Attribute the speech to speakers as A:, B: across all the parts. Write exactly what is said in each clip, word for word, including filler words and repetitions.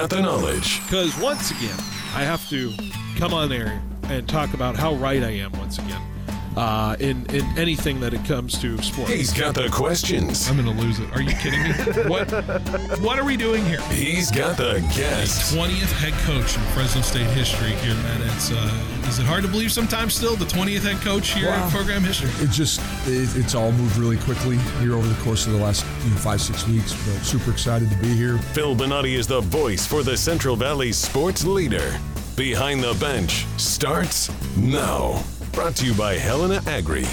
A: got the knowledge.
B: Because once again, I have to come on there and talk about how right I am once again uh, in, in anything that it comes to sports.
A: He's got the questions.
C: I'm going to lose it. Are you kidding me? What What are we doing here?
A: He's got the guests.
C: twentieth head coach in Fresno State history here, man. It's, uh, is it hard to believe sometimes still, the twentieth head coach here
D: Wow.
C: in program history?
D: It just, it, it's all moved really quickly here over the course of the last you know, five, six weeks. But super excited to be here.
A: Phil Bonatti is the voice for the Central Valley sports leader. Behind the Bench starts now. Brought to you by Helena Agri.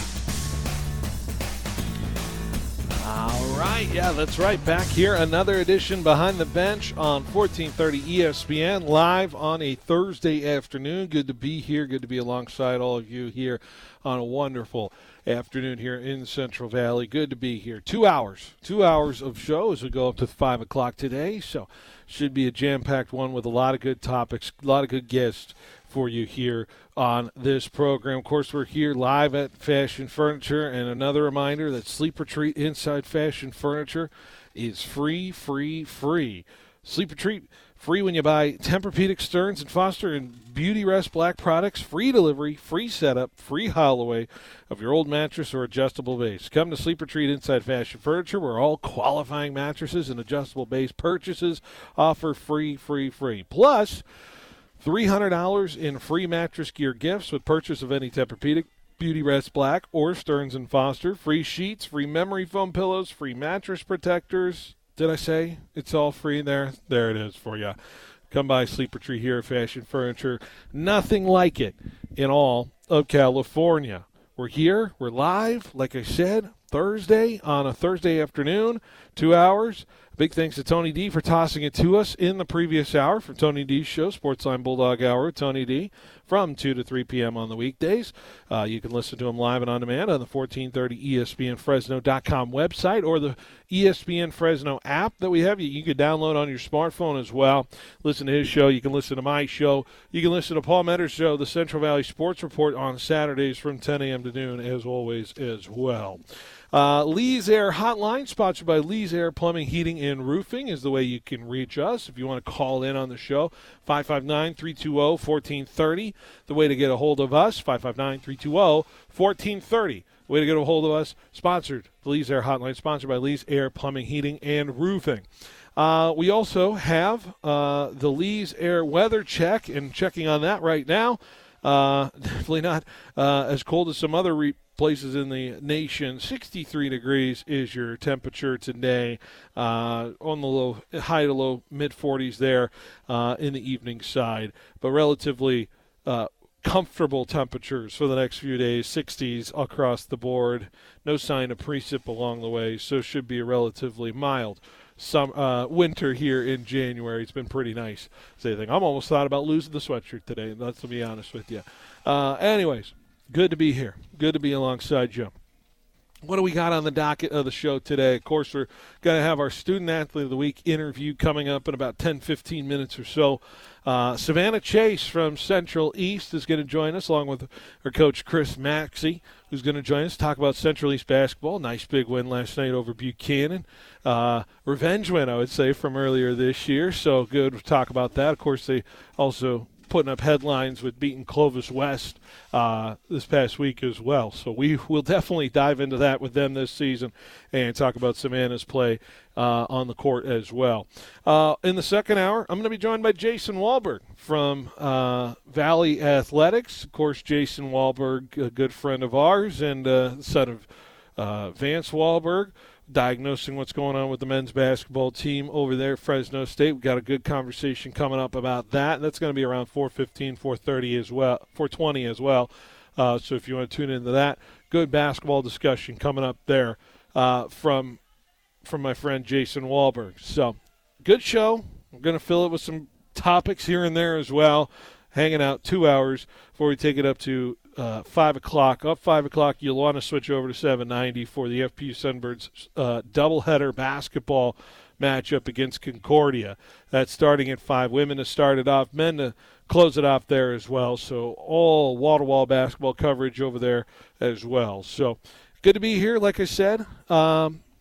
B: All right, yeah, that's right. Back here, another edition Behind the Bench on fourteen thirty E S P N, live on a Thursday afternoon. Good to be here. Good to be alongside all of you here on a wonderful afternoon here in Central Valley. Good to be here. Two hours, two hours of show as we go up to five o'clock today. So should be a jam-packed one with a lot of good topics, a lot of good guests for you here on this program. Of course, we're here live at Fashion Furniture, and another reminder that Sleep Retreat inside Fashion Furniture is free, free, free. Sleep Retreat, free when you buy Tempur-Pedic, Stearns and Foster, and Beauty Rest Black products. Free delivery, free setup, free haul-away of your old mattress or adjustable base. Come to Sleep Retreat inside Fashion Furniture, where all qualifying mattresses and adjustable base purchases offer free, free, free. Plus, three hundred dollars in free mattress gear gifts with purchase of any Tempur-Pedic, Beauty Rest Black, or Stearns and Foster. Free sheets, free memory foam pillows, free mattress protectors. Did I say it's all free there? There it is for you. Come by Sleep Retreat here at Fashion Furniture. Nothing like it in all of California. We're here. We're live, like I said, Thursday on a Thursday afternoon, two hours. Big thanks to Tony D for tossing it to us in the previous hour from Tony D's show, Sportsline Bulldog Hour with Tony D, from two to three p.m. on the weekdays. Uh, you can listen to him live and on demand on the fourteen thirty E S P N Fresno dot com website or the E S P N Fresno app that we have. You, you can download on your smartphone as well. Listen to his show. You can listen to my show. You can listen to Paul Metter's show, the Central Valley Sports Report, on Saturdays from ten a.m. to noon, as always, as well. Uh, Lee's Air Hotline, sponsored by Lee's Air Plumbing, Heating, and Roofing, is the way you can reach us. If you want to call in on the show, five five nine, three two zero, one four three zero. The way to get a hold of us, five five nine, three two zero, one four three zero. The way to get a hold of us, sponsored, the Lee's Air Hotline, sponsored by Lee's Air Plumbing, Heating, and Roofing. Uh, we also have uh, the Lee's Air Weather Check, and checking on that right now. Uh, definitely not uh, as cold as some other re- places in the nation. sixty-three degrees is your temperature today, uh, on the low, high to low mid forties there uh, in the evening side, but relatively uh, comfortable temperatures for the next few days, sixties across the board. No sign of precip along the way, so should be a relatively mild some uh, winter here in January. It's been pretty nice. Say thing. I'm almost thought about losing the sweatshirt today, let's be honest with you. Uh, anyways, good to be here. Good to be alongside you. What do we got on the docket of the show today? Of course, we're going to have our Student Athlete of the Week interview coming up in about ten, fifteen minutes or so. Uh, Savannah Chase from Central East is going to join us, along with her coach Chris Maxey, who's going to join us, talk about Central East basketball. Nice big win last night over Buchanan. Uh, revenge win, I would say, from earlier this year. So good to talk about that. Of course, they also putting up headlines with beating Clovis West uh, this past week as well. So we will definitely dive into that with them this season and talk about Savannah's play uh, on the court as well. Uh, in the second hour, I'm going to be joined by Jason Wahlberg from uh, Valley Athletics. Of course, Jason Wahlberg, a good friend of ours and uh, son of uh, Vance Wahlberg, diagnosing what's going on with the men's basketball team over there at Fresno State. We've got a good conversation coming up about that, and that's going to be around four fifteen, four thirty as well, four twenty as well. Uh, so if you want to tune into that, good basketball discussion coming up there uh, from from my friend Jason Wahlberg. So good show. I'm going to fill it with some topics here and there as well. Hanging out two hours before we take it up to uh, five o'clock. Up five o'clock, you'll want to switch over to seven ninety for the F P U Sunbirds uh, doubleheader basketball matchup against Concordia. That's starting at five. Women to start it off, men to close it off there as well. So all wall-to-wall basketball coverage over there as well. So good to be here, like I said. Um,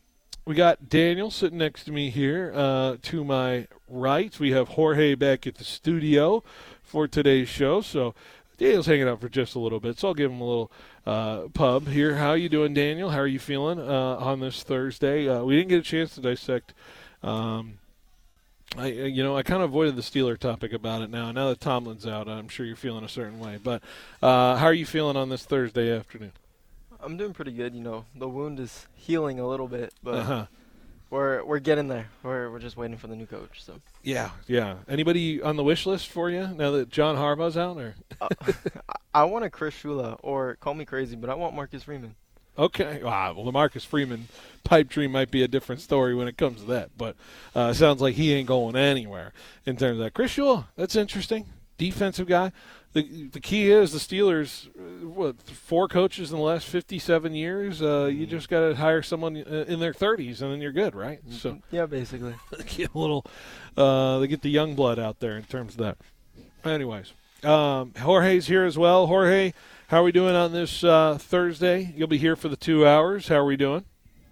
B: we got Daniel sitting next to me here. Uh, to my right, we have Jorge back at the studio for today's show. So Daniel's hanging out for just a little bit, so I'll give him a little uh, pub here. How are you doing, Daniel? How are you feeling uh, on this Thursday? Uh, we didn't get a chance to dissect. Um, I, you know, I kind of avoided the Steeler topic about it now. Now that Tomlin's out, I'm sure you're feeling a certain way. But uh, how are you feeling on this Thursday afternoon?
E: I'm doing pretty good. You know, the wound is healing a little bit, but
B: Uh-huh.
E: we're we're getting there. We're we're just waiting for the new coach. So
B: Yeah, yeah. Anybody on the wish list for you now that John Harbaugh's out? Or
E: uh, I, I want a Chris Shula, or call me crazy, but I want Marcus Freeman.
B: Okay. Wow. Well, the Marcus Freeman pipe dream might be a different story when it comes to that, but uh, sounds like he ain't going anywhere in terms of that. Chris Shula, that's interesting. Defensive guy. The the key is the Steelers, uh, what, four coaches in the last fifty-seven years? Uh, you just got to hire someone in their thirties, and then you're good, right? So
E: Yeah, basically.
B: get a little, uh, they get the young blood out there in terms of that. Anyways, um, Jorge's here as well. Jorge, how are we doing on this uh, Thursday? You'll be here for the two hours. How are we doing?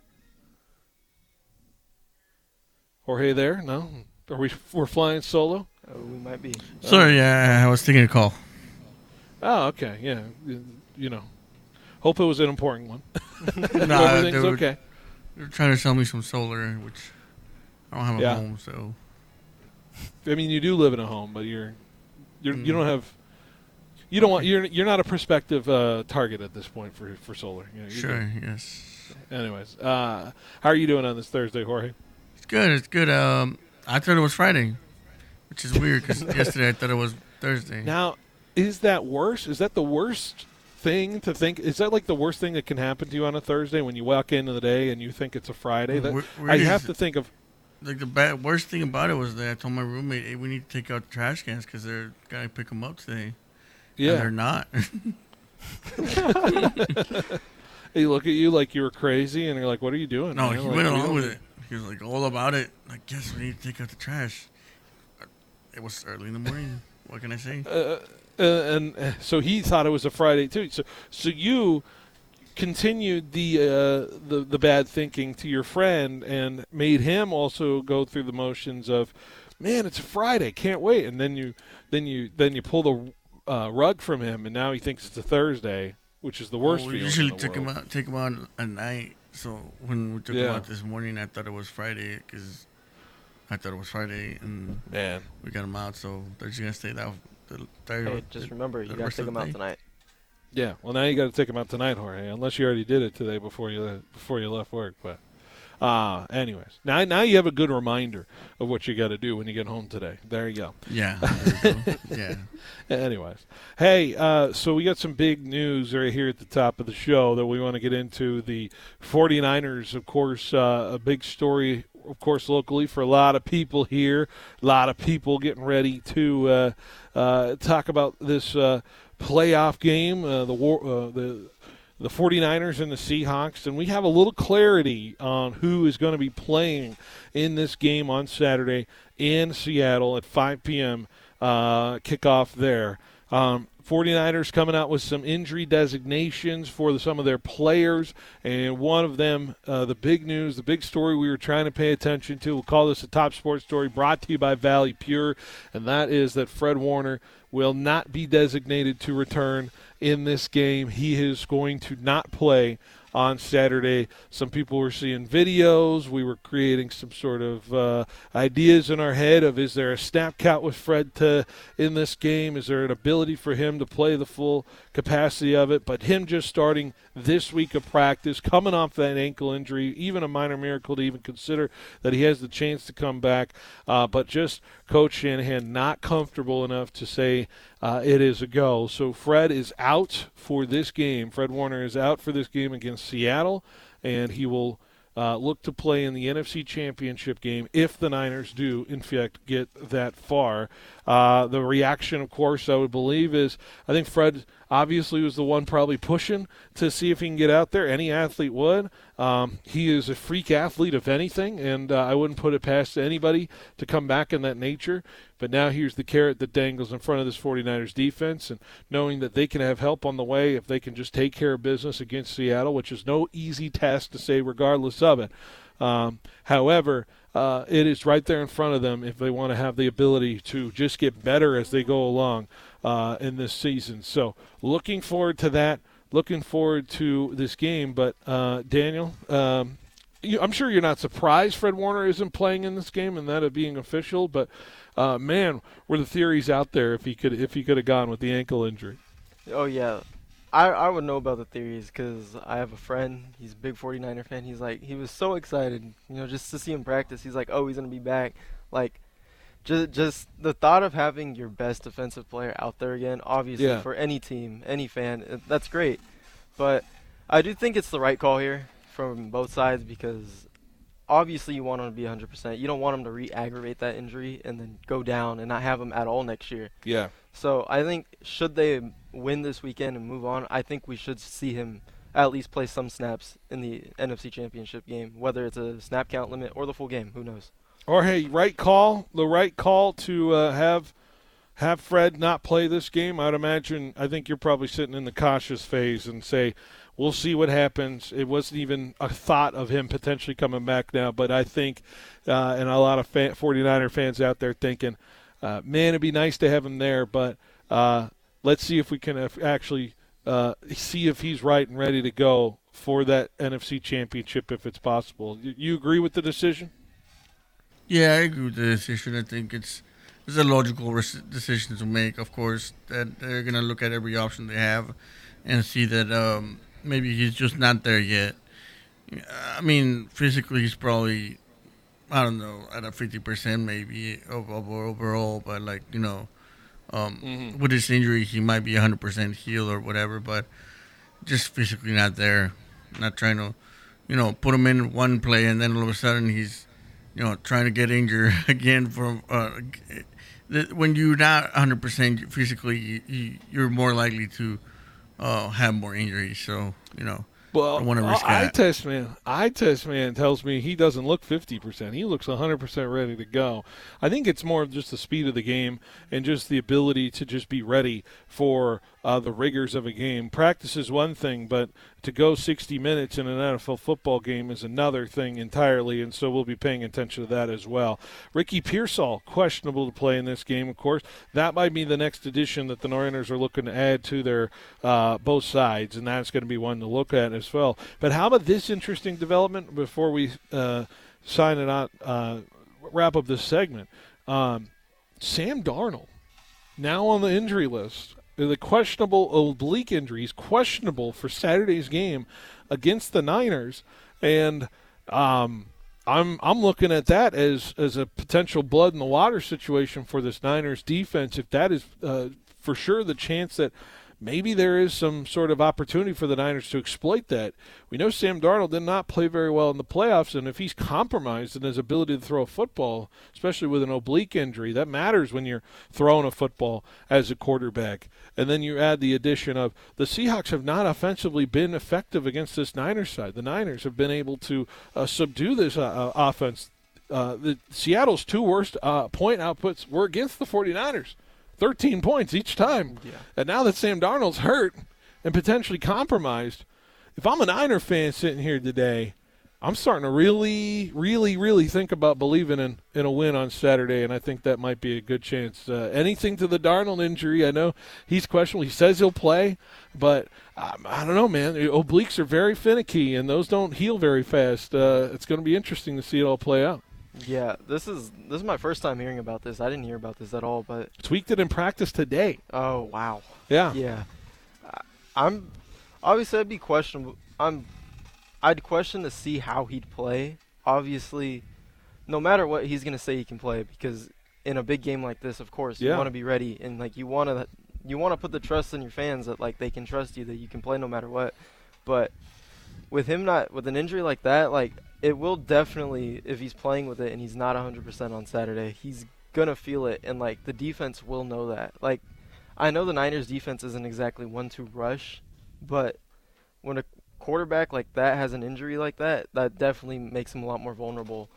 B: Jorge there? No? Are we we're flying solo?
E: Uh, we might be.
F: Sorry, yeah, I was taking a call.
B: Oh, okay. Yeah. You, you know, hope it was an important one.
F: Nah,
B: Everything's
F: they were,
B: okay.
F: they were trying to sell me some solar, which I don't have a
B: Yeah.
F: home, so
B: I mean, you do live in a home, but you're, you're
F: Mm.
B: you don't have, you don't want you're you're not a prospective uh, target at this point for for solar. You know, you're
F: sure,
B: good.
F: yes.
B: Anyways, uh, how are you doing on this Thursday, Jorge?
F: It's good, it's good. Um, I thought it was Friday, which is weird because yesterday I thought it was Thursday.
B: Now, is that worse? Is that the worst thing to think? Is that like the worst thing that can happen to you on a Thursday when you walk into the day and you think it's a Friday? That
F: Where- where
B: I
F: is
B: have
F: it?
B: to think of.
F: Like the bad, worst thing about it was that I told my roommate, "Hey, we need to take out the trash cans because they're gonna pick them up today."
B: Yeah,
F: and they're not.
B: They look at you like you were crazy, and you're like, "What are you doing?"
F: No,
B: man?
F: he
B: Like,
F: went
B: we
F: along
B: don't-
F: with it. He was like all about it. Like, yes, we need to take out the trash. It was early in the morning. What can I say?
B: Uh, uh, and uh, so he thought it was a Friday too. So, so you continued the uh, the the bad thinking to your friend and made him also go through the motions of, man, it's a Friday, can't wait. And then you then you then you pull the uh, rug from him, and now he thinks it's a Thursday, which is the worst.
F: Well, we
B: feeling
F: usually
B: in the
F: took him
B: world.
F: out, take him out at night. So when we took him
B: Yeah.
F: out this morning, I thought it was Friday because I thought it was Friday, and
B: Man,
F: we got him out. So they're just gonna stay that. The, the,
E: Hey, just remember, you
F: the
E: got to
F: rest
E: take
F: of
E: them
F: the
E: out
F: day.
E: tonight.
B: yeah. Well, now you got to take him out tonight, Jorge. Unless you already did it today before you before you left work, but. Uh, anyways, now now you have a good reminder of what you got to do when you get home today. There you go.
F: Yeah. there we go. yeah.
B: Anyways, hey, uh, so we got some big news right here at the top of the show that we want to get into. The 49ers, of course, uh, a big story, of course, locally for a lot of people here. A lot of people getting ready to uh, uh, talk about this uh, playoff game, uh, the war, uh, the. the 49ers and the Seahawks, and we have a little clarity on who is going to be playing in this game on Saturday in Seattle at five p.m. Uh, kickoff there. Um, 49ers coming out with some injury designations for the, some of their players, and one of them, uh, the big news, the big story we were trying to pay attention to, we'll call this a top sports story, brought to you by Valley Pure, and that is that Fred Warner will not be designated to return in this game. He is going to not play on Saturday. Some people were seeing videos. We were creating some sort of uh, ideas in our head of, is there a snap count with Fred to, in this game? Is there an ability for him to play the full capacity of it? But him just starting this week of practice, coming off that ankle injury, even a minor miracle to even consider that he has the chance to come back. Uh, but just Coach Shanahan not comfortable enough to say uh, it is a go. So Fred is out for this game. Fred Warner is out for this game against Seattle, and he will uh, look to play in the N F C Championship game if the Niners do, in fact, get that far. Uh, the reaction, of course, I would believe is, I think Fred obviously was the one probably pushing to see if he can get out there. Any athlete would. Um, he is a freak athlete, if anything, and uh, I wouldn't put it past anybody to come back in that nature. But now here's the carrot that dangles in front of this 49ers defense, and knowing that they can have help on the way if they can just take care of business against Seattle, which is no easy task to say regardless of it. Um, however, uh, it is right there in front of them if they want to have the ability to just get better as they go along uh, in this season. So looking forward to that, looking forward to this game. But, uh, Daniel, um, you, I'm sure you're not surprised Fred Warner isn't playing in this game and that it being official, but, uh, man, were the theories out there if he could if he could have gone with the ankle injury.
E: Oh, yeah. I, I would know about the theories because I have a friend. He's a big forty-niner fan. He's like, he was so excited, you know, just to see him practice. He's like, oh, he's going to be back. Like, just, just the thought of having your best defensive player out there again, obviously,
B: Yeah.
E: for any team, any fan, it, that's great. But I do think it's the right call here from both sides because obviously you want him to be one hundred percent. You don't want him to re-aggravate that injury and then go down and not have him at all next year.
B: Yeah.
E: So I think should they win this weekend and move on, I think we should see him at least play some snaps in the N F C Championship game, whether it's a snap count limit or the full game. Who knows?
B: Or, hey, right call, the right call to uh, have have Fred not play this game. I'd imagine, I think you're probably sitting in the cautious phase and say, we'll see what happens. It wasn't even a thought of him potentially coming back now, but I think, uh, and a lot of fan, forty-niner fans out there thinking, uh, man, it'd be nice to have him there, but uh, let's see if we can actually uh, see if he's right and ready to go for that N F C Championship if it's possible. You, you agree with the decision?
F: Yeah, I agree with the decision. I think it's it's a logical res- decision to make. Of course, that they're gonna look at every option they have and see that um, maybe he's just not there yet. I mean, physically, he's probably, I don't know, at a fifty percent maybe of, of overall, but like you know, um, mm-hmm. with his injury, he might be one hundred percent healed or whatever, but just physically not there. Not trying to, you know, put him in one play and then all of a sudden he's, you know, trying to get injured again from uh, when you're not one hundred percent physically, you, you, you're more likely to uh, have more injuries. So, you know,
B: well,
F: I want to risk
B: eye
F: that.
B: test man, eye test man tells me he doesn't look fifty percent. He looks one hundred percent ready to go. I think it's more of just the speed of the game and just the ability to just be ready for uh, the rigors of a game. Practice is one thing, but to go sixty minutes in an N F L football game is another thing entirely, and so we'll be paying attention to that as well. Ricky Pearsall, questionable to play in this game, of course. That might be the next addition that the Northerners are looking to add to their uh, both sides, and that's going to be one to look at as well. But how about this interesting development before we uh, sign it out, uh, wrap up this segment? Um, Sam Darnold, now on the injury list. The questionable oblique injury is questionable for Saturday's game against the Niners, and um, I'm I'm looking at that as as a potential blood in the water situation for this Niners defense. If that is uh, for sure the chance that maybe there is some sort of opportunity for the Niners to exploit that. We know Sam Darnold did not play very well in the playoffs, and if he's compromised in his ability to throw a football, especially with an oblique injury, that matters when you're throwing a football as a quarterback. And then you add the addition of the Seahawks have not offensively been effective against this Niners side. The Niners have been able to uh, subdue this uh, offense. Uh, the Seattle's two worst uh, point outputs were against the forty-niners. thirteen points each time. Yeah. And now that Sam Darnold's hurt and potentially compromised, if I'm a Niner fan sitting here today, I'm starting to really, really, really think about believing in, in a win on Saturday, and I think that might be a good chance. Uh, anything to the Darnold injury, I know he's questionable. He says he'll play, but um, I don't know, man. The obliques are very finicky, and those don't heal very fast. Uh, it's going to be interesting to see it all play out.
E: Yeah, this is this is my first time hearing about this. I didn't hear about this at all, but
B: tweaked it in practice today.
E: Oh wow.
B: Yeah.
E: Yeah. I, I'm obviously I'd be questionable. I'm I'd question to see how he'd play. Obviously, no matter what, he's gonna say he can play because in a big game like this, of course,
B: yeah.
E: you want to be ready and like you want to you want to put the trust in your fans that like they can trust you that you can play no matter what. But with him not with an injury like that, like. It will definitely, if he's playing with it and he's not one hundred percent on Saturday, he's going to feel it, and, like, the defense will know that. Like, I know the Niners' defense isn't exactly one to rush, but when a quarterback like that has an injury like that, that definitely makes him a lot more vulnerable.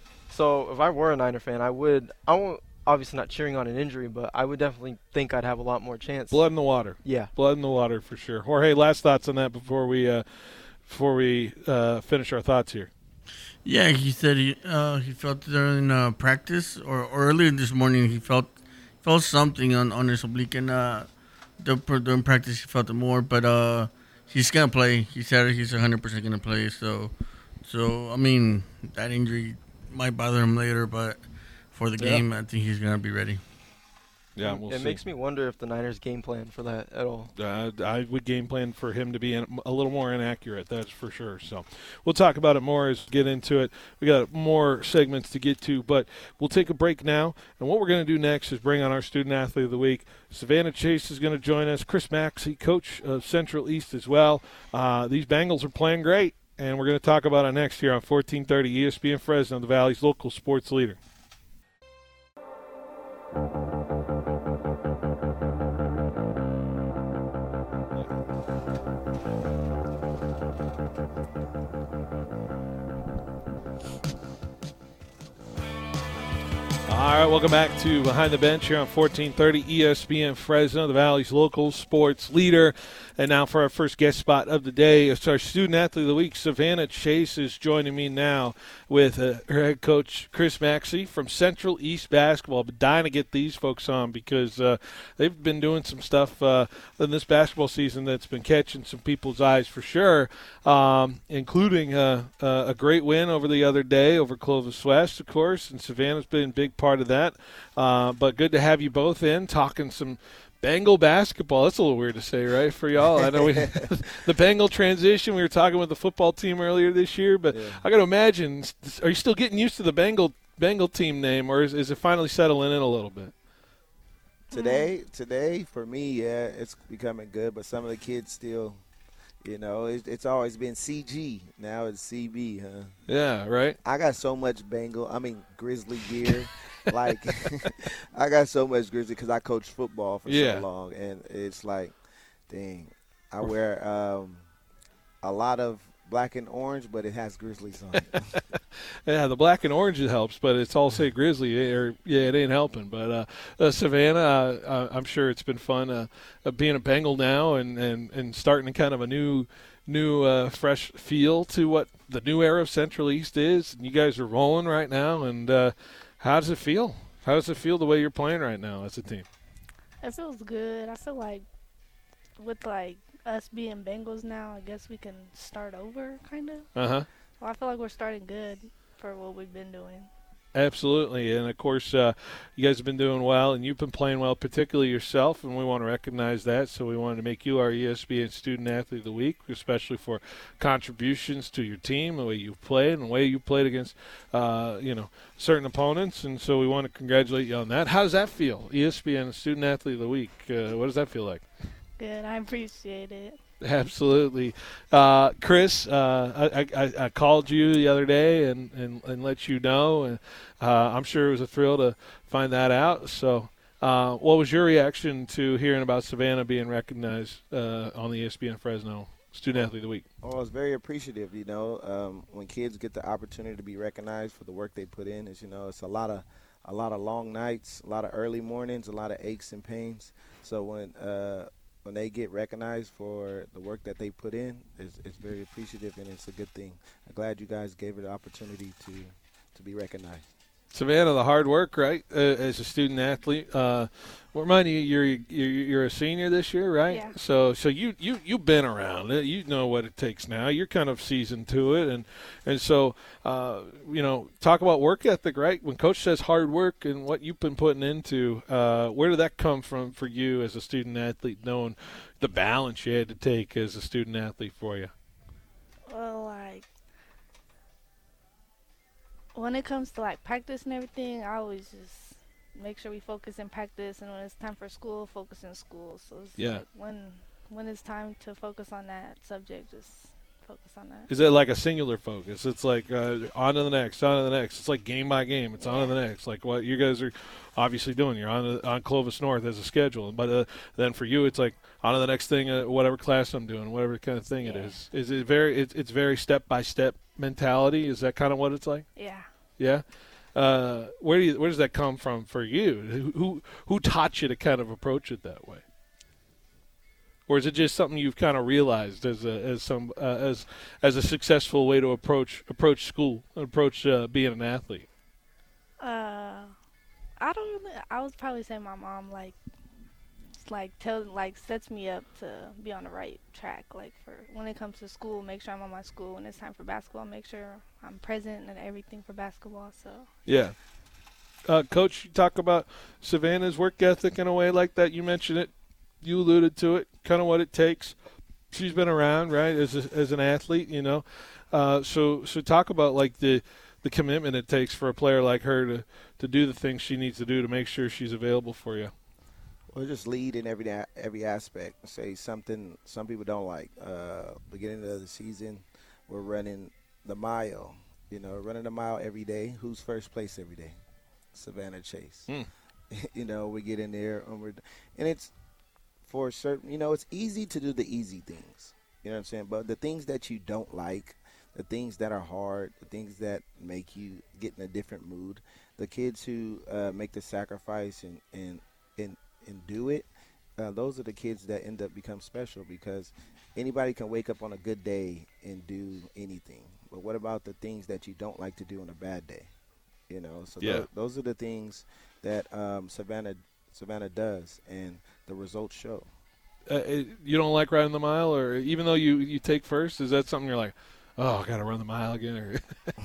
E: So if I were a Niner fan, I would, I won't, obviously not cheering on an injury, but I would definitely think I'd have a lot more chance.
B: Blood in the water.
E: Yeah.
B: Blood in the water for sure. Jorge, last thoughts on that before we, uh, before we uh, finish our thoughts here.
F: Yeah, he said he uh, he felt during uh, practice or, or earlier this morning he felt felt something on, on his oblique, and uh, the, during practice he felt it more. But uh, he's gonna play. He said he's one hundred percent gonna play. So, so I mean that injury might bother him later, but for the
B: Yeah.
F: game, I think he's gonna be ready.
B: Yeah, we'll
E: it
B: see.
E: makes me wonder if the Niners game plan for that at all.
B: Uh, I would game plan for him to be in, a little more inaccurate, that's for sure. So we'll talk about it more as we get into it. We got more segments to get to, but we'll take a break now. And what we're going to do next is bring on our Student Athlete of the Week. Savannah Chase is going to join us. Chris Maxey, coach of Central East as well. Uh, these Bengals are playing great, and we're going to talk about it next here on fourteen thirty E S P N Fresno, the Valley's local sports leader. All right, welcome back to Behind the Bench here on fourteen thirty E S P N Fresno, the Valley's local sports leader. And now for our first guest spot of the day, it's our Student Athlete of the Week. Savannah Chase is joining me now with uh, her head coach, Chris Maxey, from Central East Basketball. I've been dying to get these folks on because uh, they've been doing some stuff uh, in this basketball season that's been catching some people's eyes for sure, um, including uh, uh, a great win over the other day over Clovis West, of course, and Savannah's been a big part of that. Uh, but good to have you both in, talking some Bengal basketball. That's a little weird to say, right, for y'all? I know we the Bengal transition. We were talking with the football team earlier this year, but yeah. I got to imagine, are you still getting used to the Bengal Bengal team name, or is, is it finally settling in a little bit?
G: Today, today for me, yeah, it's becoming good, but some of the kids still, you know, it, it's always been C G. Now it's C B, huh?
B: Yeah, right.
G: I got so much Bengal, I mean Grizzly gear. Like, I got so much Grizzly because I coached football for
B: yeah.
G: so long, and it's like, dang, I wear um, a lot of black and orange, but it has Grizzlies on it.
B: Yeah, the black and orange it helps, but it's all say Grizzly, or yeah, it ain't helping. But uh, uh, Savannah, uh, I'm sure it's been fun uh, uh, being a Bengal now and, and, and starting kind of a new new uh, fresh feel to what the new era of Central East is. And you guys are rolling right now, and uh, how does it feel? How does it feel the way you're playing right now as a team?
H: It feels good. I feel like with like us being Bengals now, I guess we can start over, kind of.
B: Uh huh.
H: Well, I feel like we're starting good for what we've been doing.
B: Absolutely, and of course, uh, you guys have been doing well, and you've been playing well, particularly yourself, and we want to recognize that. So we wanted to make you our E S P N Student Athlete of the Week, especially for contributions to your team, the way you played, and the way you played against, uh, you know, certain opponents. And so we want to congratulate you on that. How does that feel? E S P N Student Athlete of the Week. Uh, what does that feel like?
H: Good. I appreciate it.
B: Absolutely. Uh, Chris, uh, I, I, I called you the other day and, and, and let you know, and uh, I'm sure it was a thrill to find that out. So uh, what was your reaction to hearing about Savannah being recognized uh, on the E S P N Fresno Student Athlete of the Week?
G: Well, I was very appreciative, you know, um, when kids get the opportunity to be recognized for the work they put in. Is, you know, it's a lot of a lot of long nights, a lot of early mornings, a lot of aches and pains. So when uh, when they get recognized for the work that they put in, it's, it's very appreciative, and it's a good thing. I'm glad you guys gave her the opportunity to, to be recognized.
B: Savannah, the hard work, right, uh, as a student athlete. Uh, well, remind you, you're, you're you're a senior this year, right?
H: Yeah.
B: So so you you you've been around it. You know what it takes now. You're kind of seasoned to it, and and so uh, you know, talk about work ethic, right? When Coach says hard work and what you've been putting into, uh, where did that come from for you as a student athlete, knowing the balance you had to take as a student athlete for you?
H: Well, like, when it comes to like practice and everything, I always just make sure we focus in practice, and when it's time for school, focus in school. So it's
B: yeah.
H: like when when it's time to focus on that subject, just focus on that.
B: Is it like a singular focus? It's like uh, on to the next, on to the next. It's like game by game. It's yeah. on to the next. Like what you guys are obviously doing. You're on on Clovis North as a schedule, but uh, then for you, it's like on to the next thing, uh, whatever class I'm doing, whatever kind of thing yeah. it is. Is it very? It's it's very step by step mentality. Is that kind of what it's like?
H: Yeah.
B: Yeah. Uh, where do you, where does that come from for you? Who, who who taught you to kind of approach it that way? or is it just something you've kind of realized as a as some uh, as as a successful way to approach approach school, approach uh, being an athlete?
H: Uh, I don't really. I would probably say my mom like, like tell like sets me up to be on the right track. Like for when it comes to school, make sure I'm on my school. When it's time for basketball, make sure I'm present and everything for basketball. So
B: yeah. Uh, Coach, you talk about Savannah's work ethic in a way like that. You mentioned it. You alluded to it, kind of what it takes. She's been around, right, as a, as an athlete, you know. Uh, so so talk about, like, the, the commitment it takes for a player like her to, to do the things she needs to do to make sure she's available for you.
G: Well, just lead in every every aspect. Say something some people don't like. Uh, beginning of the season, we're running the mile. You know, running the mile every day. Who's first place every day? Savannah Chase. Mm. You know, we get in there and we're, and it's for certain. You know, it's easy to do the easy things. You know what I'm saying? But the things that you don't like, the things that are hard, the things that make you get in a different mood, the kids who uh, make the sacrifice and and and and do it, uh, those are the kids that end up become special, because anybody can wake up on a good day and do anything. But what about the things that you don't like to do on a bad day? You know, so
B: yeah.
G: th- those are the things that um, Savannah Savannah does, and the results show.
B: Uh, it, you don't like riding the mile, or even though you, you take first, is that something you're like, oh, I got to run the mile again? Or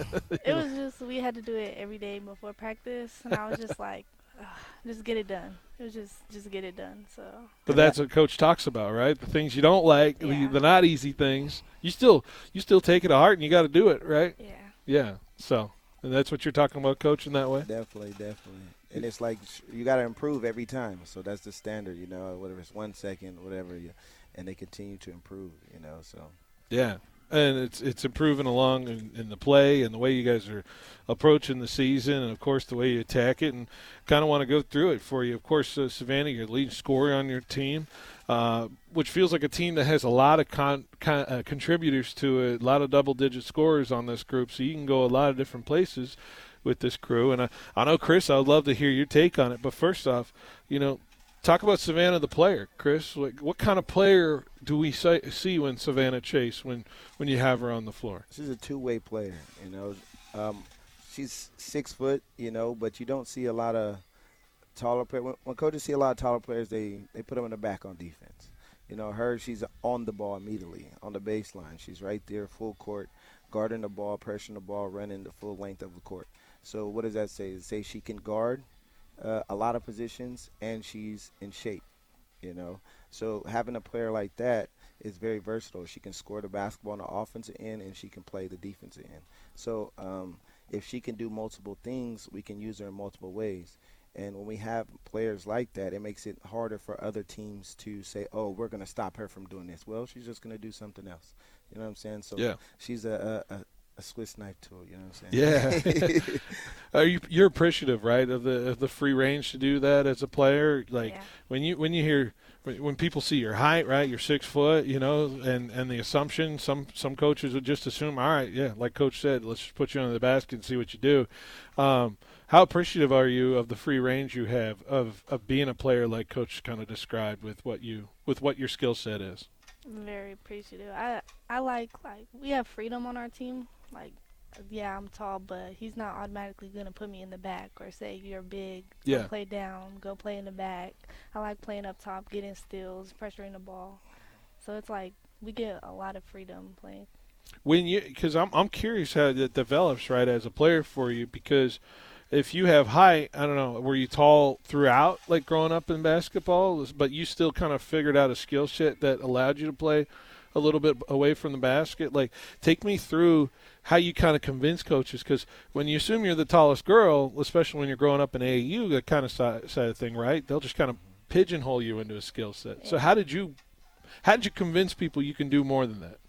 H: it was just, we had to do it every day before practice, and I was just like, just get it done. It was just, just get it done. So.
B: But that's what Coach talks about, right? The things you don't like,
H: yeah.
B: the, the not easy things, you still you still take it to heart, and you got to do it, right?
H: Yeah.
B: Yeah. So, and that's what you're talking about, Coach, in that way?
G: Definitely, definitely. And it's like you got to improve every time. So that's the standard, you know, whether it's one second, whatever, you, and they continue to improve, you know, so.
B: Yeah. And it's it's improving along in, in the play and the way you guys are approaching the season, and, of course, the way you attack it, and kind of want to go through it for you. Of course, uh, Savannah, you're the leading scorer on your team, uh, which feels like a team that has a lot of con, con, uh, contributors to it, a lot of double-digit scorers on this group, so you can go a lot of different places with this crew. And I, I know, Chris, I would love to hear your take on it. But first off, you know, talk about Savannah the player, Chris. Like, what kind of player do we say, see when Savannah Chase, when, when you have her on the floor?
G: She's a two-way player, you know. Um, she's six foot, you know, but you don't see a lot of taller players. When, when coaches see a lot of taller players, they, they put them in the back on defense. You know, her, she's on the ball immediately, on the baseline. She's right there, full court, guarding the ball, pressuring the ball, running the full length of the court. So what does that say? It says she can guard uh, a lot of positions, and she's in shape, you know. So having a player like that is very versatile. She can score the basketball on the offensive end, and she can play the defensive end. So um, if she can do multiple things, we can use her in multiple ways. And when we have players like that, it makes it harder for other teams to say, oh, we're going to stop her from doing this. Well, she's just going to do something else. You know what I'm saying? So
B: yeah.
G: she's a, a, a Swiss knife tool, you know what I'm
B: saying? Yeah. Are you you're appreciative, right, of the of the free range to do that as a player? Like
H: yeah.
B: when you when you hear when people see your height, right, you're six foot, you know, and, and the assumption, some some coaches would just assume, all right, yeah, like Coach said, let's just put you under the basket and see what you do. Um, how appreciative are you of the free range you have of, of being a player like Coach kind of described with what you with what your skill set is?
H: Very appreciative. I I like like we have freedom on our team. Like, yeah, I'm tall, but he's not automatically going to put me in the back or say you're big,
B: yeah.
H: go play down, go play in the back. I like playing up top, getting steals, pressuring the ball. So it's like we get a lot of freedom playing.
B: When you, because I'm I'm curious how that develops, right, as a player for you, because if you have height, I don't know, were you tall throughout, like growing up in basketball, but you still kind of figured out a skill set that allowed you to play a little bit away from the basket? Like, take me through how you kind of convince coaches, because when you assume you're the tallest girl, especially when you're growing up in A A U, that kind of side, side of thing, right? They'll just kind of pigeonhole you into a skill set. Yeah. So how did you, how did you convince people you can do more than that?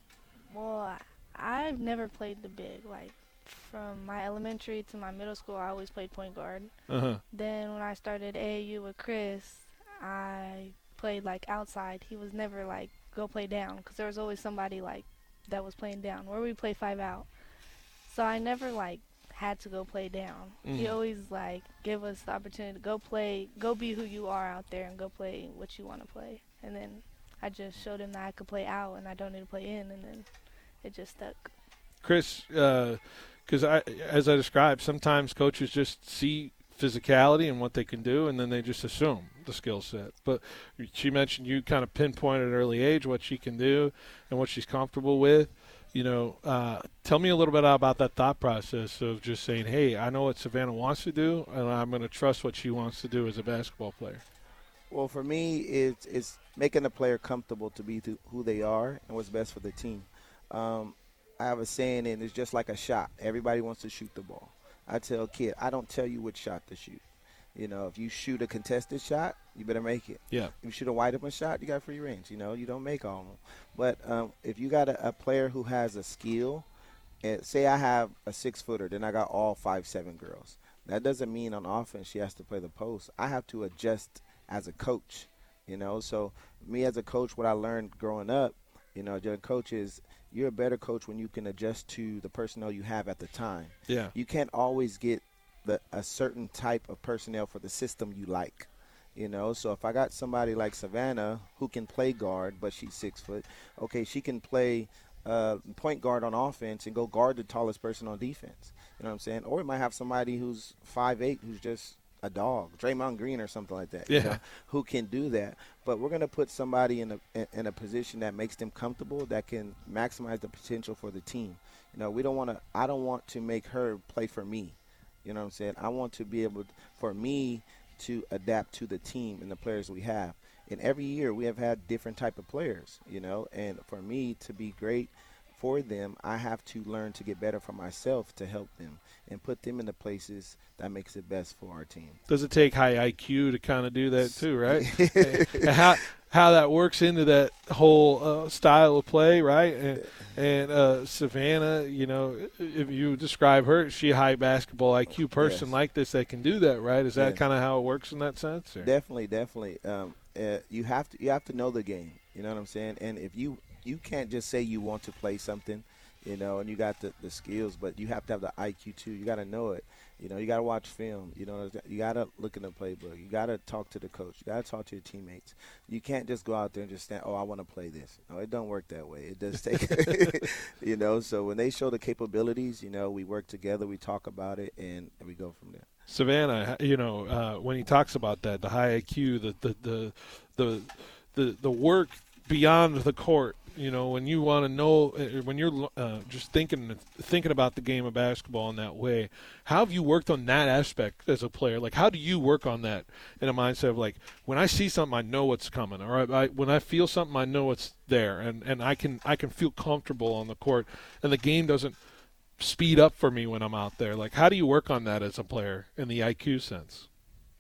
H: Well, I've never played the big. Like, from my elementary to my middle school, I always played point guard.
B: Uh-huh.
H: Then when I started A A U with Chris, I played, like, outside. He was never, like, go play down, because there was always somebody like that was playing down, where we play five out. So I never like had to go play down. Mm. He always like give us the opportunity to go play, go be who you are out there, and go play what you want to play. And then I just showed him that I could play out and I don't need to play in, and then it just stuck.
B: Chris, because uh, I, as I described, sometimes coaches just see physicality and what they can do, and then they just assume the skill set. But she mentioned you kind of pinpointed at an early age what she can do and what she's comfortable with. You know, uh, tell me a little bit about that thought process of just saying, hey, I know what Savannah wants to do, and I'm going to trust what she wants to do as a basketball player.
G: Well, for me, it's, it's making the player comfortable to be to who they are and what's best for the team. Um, I have a saying, and it's just like a shot. Everybody wants to shoot the ball. I tell a kid, I don't tell you which shot to shoot. You know, if you shoot a contested shot, you better make it.
B: Yeah.
G: If you shoot a wide open shot, you got free range. You know, you don't make all of them. But um, if you got a, a player who has a skill, and say I have a six-footer, then I got all five, seven girls. That doesn't mean on offense she has to play the post. I have to adjust as a coach, you know. So me as a coach, what I learned growing up, you know, the coach is you're a better coach when you can adjust to the personnel you have at the time.
B: Yeah.
G: You can't always get the, a certain type of personnel for the system you like, you know. So if I got somebody like Savannah who can play guard, but she's six foot, okay, she can play uh, point guard on offense and go guard the tallest person on defense. You know what I'm saying? Or we might have somebody who's five eight who's just a dog, Draymond Green or something like that,
B: yeah.
G: you know, who can do that. But we're going to put somebody in a in a position that makes them comfortable, that can maximize the potential for the team. You know, we don't want to. I don't want to make her play for me. You know what I'm saying? I want to be able, for me, to adapt to the team and the players we have. And every year we have had different type of players. You know, and for me to be great for them, I have to learn to get better for myself to help them and put them in the places that makes it best for our team.
B: Does it take high I Q to kind of do that too, right? and how how that works into that whole uh, style of play, right? And, and uh, Savannah, you know, if you describe her, is she a high basketball I Q person
G: yes.
B: like this that can do that, right? Is that
G: yes.
B: kind of how it works in that sense? Or?
G: Definitely, definitely. Um, uh, you have to you have to know the game. You know what I'm saying? And if you you can't just say you want to play something, you know, and you got the, the skills, but you have to have the I Q too. You got to know it. You know, you got to watch film. You know, you got to look in the playbook. You got to talk to the coach. You got to talk to your teammates. You can't just go out there and just stand, oh, I want to play this. No, it don't work that way. It does take, you know, so when they show the capabilities, you know, we work together, we talk about it, and we go from there.
B: Savannah, you know, uh, when he talks about that, the high I Q, the the the the the, the work beyond the court, you know, when you want to know, when you're uh, just thinking thinking about the game of basketball in that way, how have you worked on that aspect as a player? Like, how do you work on that in a mindset of, like, when I see something, I know what's coming, or I, I, when I feel something, I know it's there, and, and I can I can feel comfortable on the court, and the game doesn't speed up for me when I'm out there. Like, how do you work on that as a player in the I Q sense?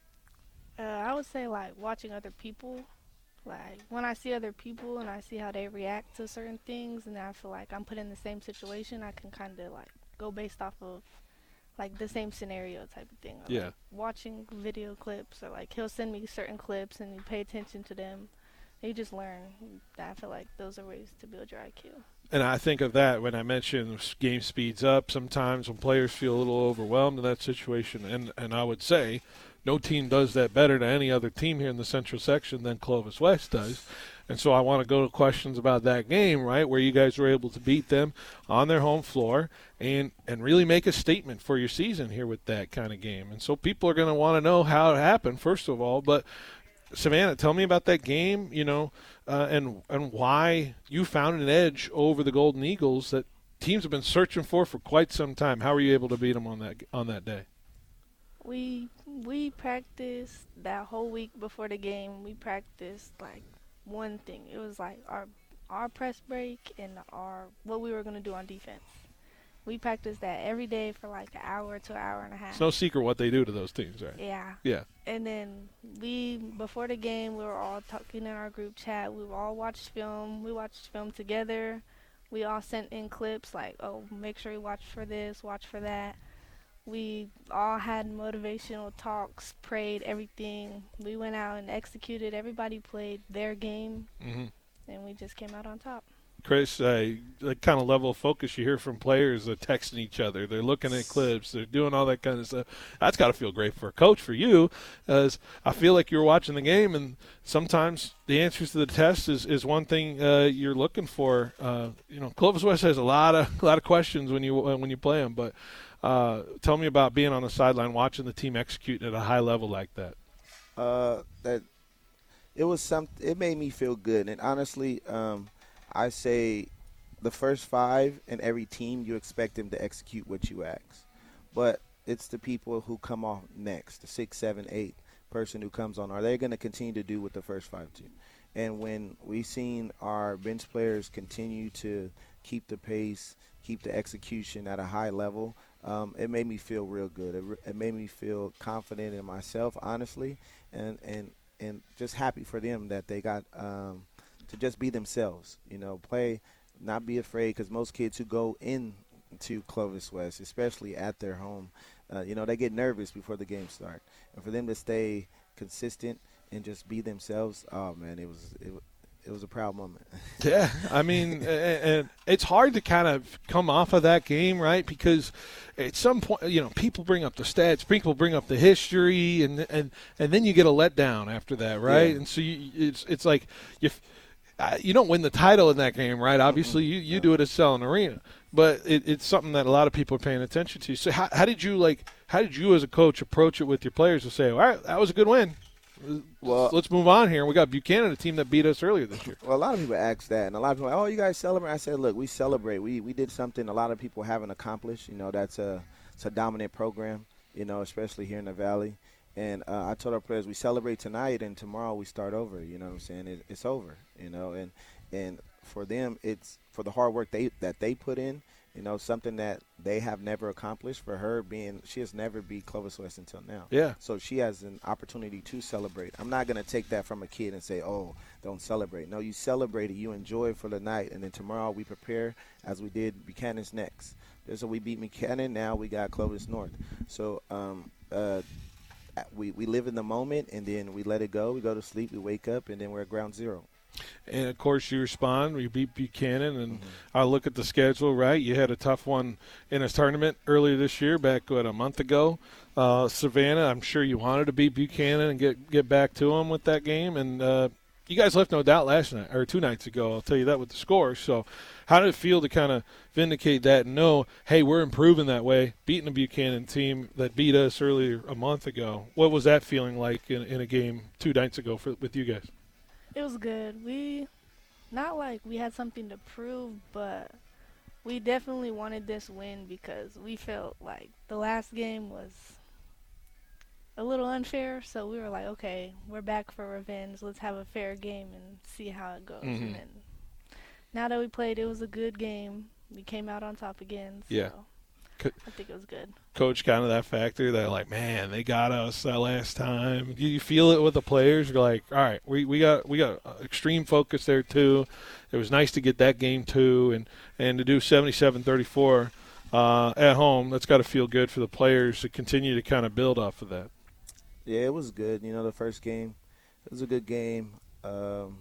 H: Uh, I would say, like, watching other people. Like, when I see other people and I see how they react to certain things, and I feel like I'm put in the same situation, I can kind of, like, go based off of, like, the same scenario type of thing. Or,
B: Yeah.
H: Like, watching video clips, or, like, he'll send me certain clips and you pay attention to them. And you just learn. I feel like those are ways to build your I Q.
B: And I think of that when I mentioned game speeds up sometimes when players feel a little overwhelmed in that situation. And, and I would say no team does that better than any other team here in the Central Section than Clovis West does. And so I want to go to questions about that game, right, where you guys were able to beat them on their home floor and, and really make a statement for your season here with that kind of game. And so people are going to want to know how it happened, first of all. But, Savannah, tell me about that game, you know, uh, and and why you found an edge over the Golden Eagles that teams have been searching for for quite some time. How were you able to beat them on that on that day?
H: We we practiced that whole week before the game. We practiced like one thing. It was like our our press break and our what we were gonna do on defense. We practiced that every day for like an hour to an hour and a half.
B: It's no secret what they do to those teams, right?
H: Yeah.
B: Yeah.
H: And then we, before the game, we were all talking in our group chat. We all watched film. We watched film together. We all sent in clips like, oh, make sure you watch for this, watch for that. We all had motivational talks, prayed, everything. We went out and executed. Everybody played their game,
B: Mm-hmm.
H: and we just came out on top.
B: Chris, uh, the kind of level of focus you hear from players, they're texting each other, they're looking at clips, they're doing all that kind of stuff. That's got to feel great for a coach, for you, as I feel like you're watching the game, and sometimes the answers to the test is, is one thing uh, you're looking for. Uh, you know, Clovis West has a lot of a lot of questions when you when you play them, but uh, tell me about being on the sideline, watching the team execute at a high level like that.
G: Uh, that it was some. It made me feel good, and honestly, um, I say the first five in every team, you expect them to execute what you ask. But it's the people who come off next, the six, seven, eight person who comes on. Are they going to continue to do what the first five do? And when we've seen our bench players continue to keep the pace, keep the execution at a high level, um, it made me feel real good. It, re- it made me feel confident in myself, honestly, and, and, and just happy for them that they got um, – to just be themselves, you know, play, not be afraid, because most kids who go into Clovis West, especially at their home, uh, you know, they get nervous before the game starts. And for them to stay consistent and just be themselves, oh, man, it was it, it was a proud moment.
B: Yeah, I mean, and it's hard to kind of come off of that game, right? Because at some point, you know, people bring up the stats, people bring up the history, and and, and then you get a letdown after that, right? Yeah. And so you, it's it's like you – Uh, you don't win the title in that game, right? Obviously, you, you do it at Selland Arena, but it, it's something that a lot of people are paying attention to. So, how, how did you like? How did you, as a coach, approach it with your players to say, "All right, that was a good win. Well, let's move on here." We got Buchanan, a team that beat us earlier this year.
G: Well, a lot of people ask that, and a lot of people, are like, "Oh, you guys celebrate?" I said, "Look, we celebrate. We we did something a lot of people haven't accomplished. You know, that's a it's a dominant program. You know, especially here in the Valley." And uh, I told our players, we celebrate tonight, and tomorrow we start over. You know what I'm saying? It, it's over. You know, and and for them, it's for the hard work they that they put in. You know, something that they have never accomplished. For her, being she has never beat Clovis West until now.
B: Yeah.
G: So she has an opportunity to celebrate. I'm not going to take that from a kid and say, "Oh, don't celebrate." No, you celebrate it. You enjoy it for the night, and then tomorrow we prepare as we did Buchanan's next. So we beat Buchanan. Now we got Clovis North. So. um uh We, we live in the moment, and then we let it go. We go to sleep, we wake up, and then we're at ground zero.
B: And, of course, you respond. You beat Buchanan, and
G: mm-hmm.
B: I look at the schedule, right? You had a tough one in a tournament earlier this year, back, what, a month ago. Uh, Savannah, I'm sure you wanted to beat Buchanan and get, get back to them with that game. And uh, you guys left no doubt last night, or two nights ago, I'll tell you that with the score. So how did it feel to kind of vindicate that and know, hey, we're improving that way, beating a Buchanan team that beat us earlier a month ago? What was that feeling like in, in a game two nights ago for, with you guys?
H: It was good. We, not like we had something to prove, but we definitely wanted this win because we felt like the last game was a little unfair, so we were like, okay, we're back for revenge. Let's have a fair game and see how it goes.
B: Mm-hmm.
H: And then now that we played, it was a good game. We came out on top again. So
B: yeah.
H: I think it was good.
B: Coach, kind of that factor that, like, man, they got us that last time. Do you feel it with the players? You're like, all right, we, we got we got extreme focus there, too. It was nice to get that game, too, and, and to do seventy-seven thirty-four uh, at home. That's got to feel good for the players to continue to kind of build off of that.
G: Yeah, it was good. You know, the first game, it was a good game. Um,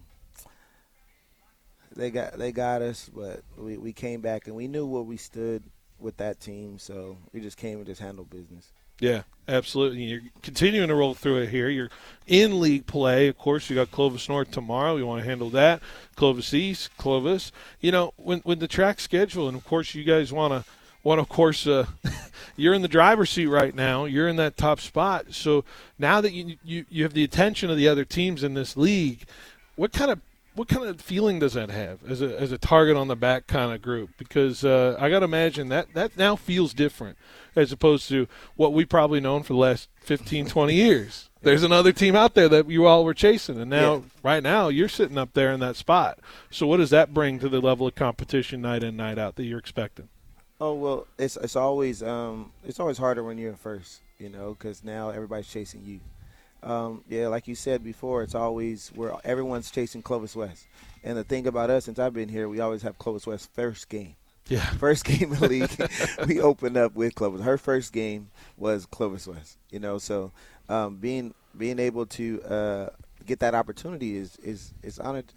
G: they got they got us, but we, we came back, and we knew where we stood with that team, so we just came and just handled business.
B: Yeah, absolutely. You're continuing to roll through it here. You're in league play. Of course, you got Clovis North tomorrow. We want to handle that. Clovis East, Clovis. You know, when when the track schedule, and, of course, you guys want to, want of course, uh, you're in the driver's seat right now. You're in that top spot. So now that you, you, you have the attention of the other teams in this league, what kind of What kind of feeling does that have as a as a target on the back kind of group? Because uh, I got to imagine that that now feels different as opposed to what we've probably known for the last fifteen, twenty years. There's another team out there that you all were chasing, and now, yeah. right now, you're sitting up there in that spot. So what does that bring to the level of competition night in, night out that you're expecting?
G: Oh, well, it's it's always um, it's always harder when you're in first, you know, because now everybody's chasing you. Um, yeah, like you said before, it's always where everyone's chasing Clovis West. And the thing about us, since I've been here, we always have Clovis West first game.
B: Yeah.
G: First game in the league, we opened up with Clovis. Her first game was Clovis West, you know. So um, being being able to uh, get that opportunity is is is honored. Is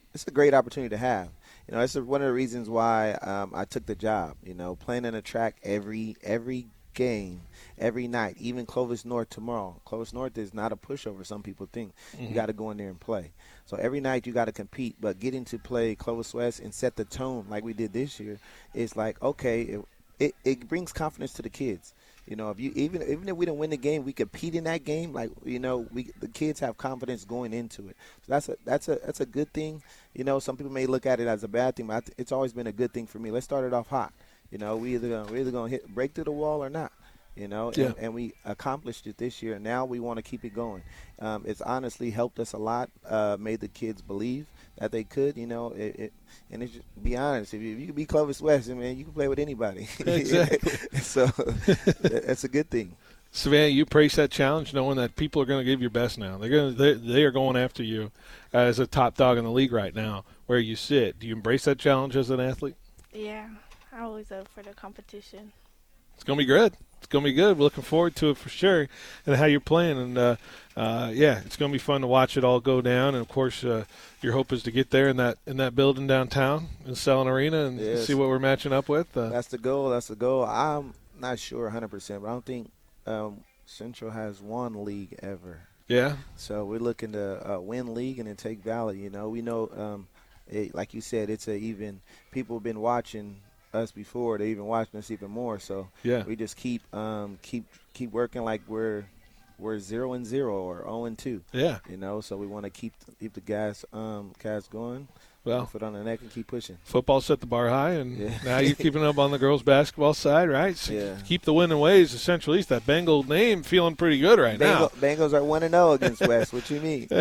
G: it's a great opportunity to have. You know, it's one of the reasons why um, I took the job. You know, playing in a track every every game, every night, even Clovis North tomorrow. Clovis North is not a pushover, some people think. Mm-hmm. You got to go in there and play. So every night you got to compete, but getting to play Clovis West and set the tone like we did this year is like, okay, it, it, it brings confidence to the kids. You know, if you even even if we didn't win the game, we compete in that game. Like, you know, we the kids have confidence going into it. So that's a that's a that's a good thing. You know, some people may look at it as a bad thing, but I th- it's always been a good thing for me. Let's start it off hot. You know, we either gonna, we're either gonna hit break through the wall or not. You know,
B: yeah.
G: and, and we accomplished it this year. And now we want to keep it going. Um, it's honestly helped us a lot. Uh, made the kids believe that they could. You know, it, it and it's just, be honest. If you, if you can be Clovis West, I mean, you can play with anybody.
B: Exactly.
G: So that's a good thing.
B: Savannah, you embrace that challenge, knowing that people are going to give your best now. They're going to, they, they are going after you as a top dog in the league right now. Where you sit, do you embrace that challenge as an athlete?
H: Yeah, I'm always up for the competition.
B: It's going to be good. It's going to be good. We're looking forward to it for sure, and how you're playing. And, uh, uh, yeah, it's going to be fun to watch it all go down. And, of course, uh, your hope is to get there in that in that building downtown in Selland Arena and yes. see what we're matching up with. Uh,
G: That's the goal. That's the goal. I'm not sure one hundred percent, but I don't think um, Central has won league ever.
B: Yeah.
G: So we're looking to uh, win league and then take Valley. You know, we know, um, it, like you said, it's a even – people have been watching – us before, they even watching us even more. So
B: yeah,
G: we just keep um keep keep working like we're we're zero and zero or zero and two.
B: Yeah,
G: you know. So we want to keep keep the gas um gas going.
B: Well,
G: foot on the neck and keep pushing.
B: Football set the bar high, and
G: yeah.
B: now you're keeping up on the girls' basketball side, right? So
G: yeah.
B: Keep the winning ways of Central East. That Bengal name feeling pretty good right
G: Bengal,
B: now.
G: Bengals are one and zero against West. What you mean?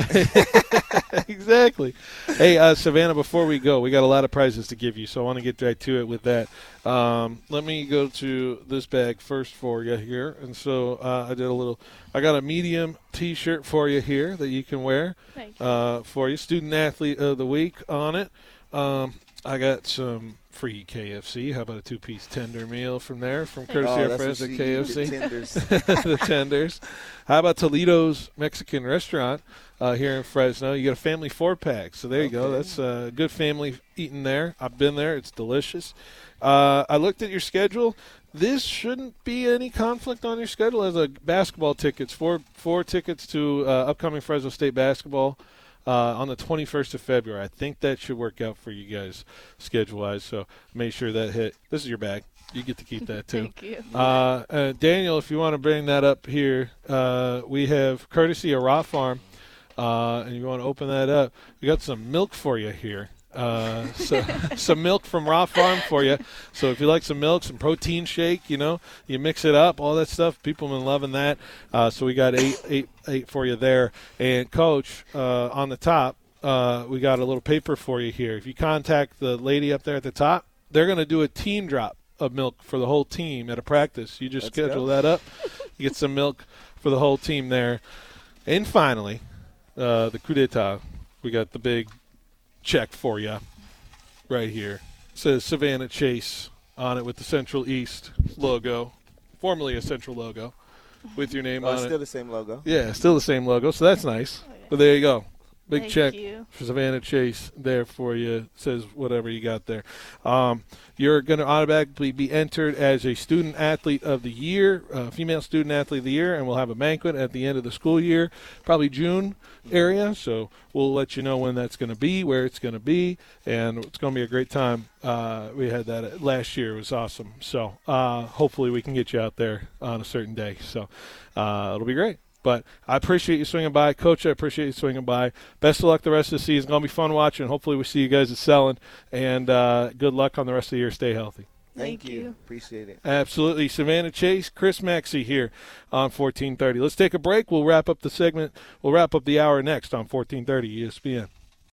B: Exactly. Hey, uh, Savannah, before we go, we got a lot of prizes to give you, so I want to get right to it with that. Um, let me go to this bag first for you here. And so uh, I did a little – I got a medium T-shirt for you here that you can wear.
H: Thank you.
B: Uh, for you. Student Athlete of the Week on it. Um, I got some free K F C. How about a two-piece tender meal from there from courtesy
G: oh,
B: of friends at K F C?
G: The tenders.
B: The tenders. How about Toledo's Mexican Restaurant uh, here in Fresno? You got a family four-pack. So there you
G: okay.
B: go. That's a good family eating there. I've been there. It's delicious. Uh, I looked at your schedule. This shouldn't be any conflict on your schedule as a basketball tickets. Four, four tickets to uh, upcoming Fresno State basketball. Uh, on the twenty-first of February. I think that should work out for you guys schedule-wise, so make sure that hit. This is your bag. You get to keep that, too.
H: Thank you.
B: Uh, uh, Daniel, if you want to bring that up here, uh, we have courtesy of Raw Farm, uh, and you want to open that up. We got some milk for you here. Uh, so some milk from Raw Farm for you. So if you like some milk, some protein shake, you know, you mix it up, all that stuff. People have been loving that. Uh, so we got eight, eight, eight for you there. And Coach, uh, on the top, uh, we got a little paper for you here. If you contact the lady up there at the top, they're going to do a team drop of milk for the whole team at a practice. You just
G: Let's
B: schedule
G: go.
B: that up. You get some milk for the whole team there. And finally, uh, the coup d'etat. We got the big check for you right here. It says Savannah Chase on it with the Central East logo, formerly a Central logo, with your name
G: oh,
B: on
G: it's
B: it.
G: still the same logo.
B: Yeah, still the same logo, so that's nice. Oh, yeah. But there you go. Big
H: Thank
B: check
H: you.
B: for Savannah Chase there for you. It says whatever you got there. Um, you're going to automatically be entered as a Student Athlete of the Year, uh, female Student Athlete of the Year, and we'll have a banquet at the end of the school year, probably June area. So we'll let you know when that's going to be, where it's going to be, and it's going to be a great time. Uh, we had that last year. It was awesome. So uh, hopefully we can get you out there on a certain day. So uh, it'll be great. But I appreciate you swinging by. Coach, I appreciate you swinging by. Best of luck the rest of the season. It's going to be fun watching. Hopefully we see you guys at Selland. And uh, good luck on the rest of the year. Stay healthy.
G: Thank,
H: Thank
G: you.
H: you.
G: Appreciate it.
B: Absolutely. Savannah Chase, Chris Maxey here on fourteen thirty. Let's take a break. We'll wrap up the segment. We'll wrap up the hour next on fourteen thirty E S P N.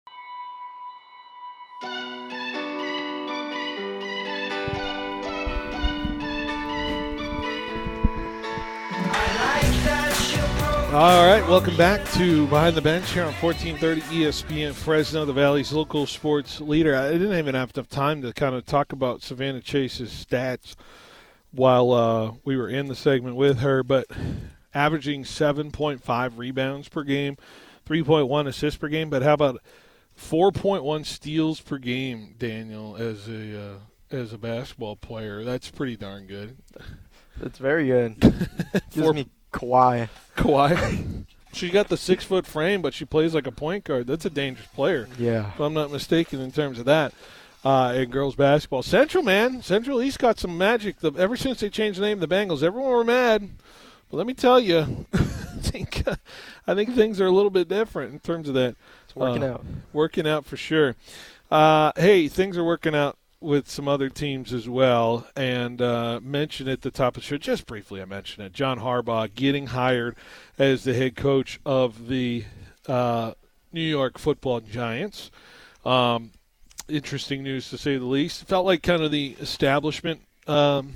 B: All right, welcome back to Behind the Bench here on fourteen thirty E S P N Fresno, the Valley's local sports leader. I didn't even have enough time to kind of talk about Savannah Chase's stats while uh, we were in the segment with her, but averaging seven point five rebounds per game, three point one assists per game. But how about four point one steals per game, Daniel, as a uh, as a basketball player. That's pretty darn good.
E: It's very good. Gives
B: Four,
E: me Kawhi.
B: Kawhi. She got the six-foot frame, but she plays like a point guard. That's a dangerous player,
E: Yeah.
B: if I'm not mistaken, in terms of that. Uh, in girls basketball. Central, man. Central East got some magic. The, ever since they changed the name of the Bengals, everyone were mad. But let me tell you, I think uh, I think things are a little bit different in terms of that.
E: It's working
B: uh,
E: out.
B: Working out for sure. Uh, hey, things are working out with some other teams as well. And uh, mentioned at the top of the show, just briefly I mentioned it, John Harbaugh getting hired as the head coach of the uh, New York Football Giants. Um, interesting news to say the least. It felt like kind of the establishment, um,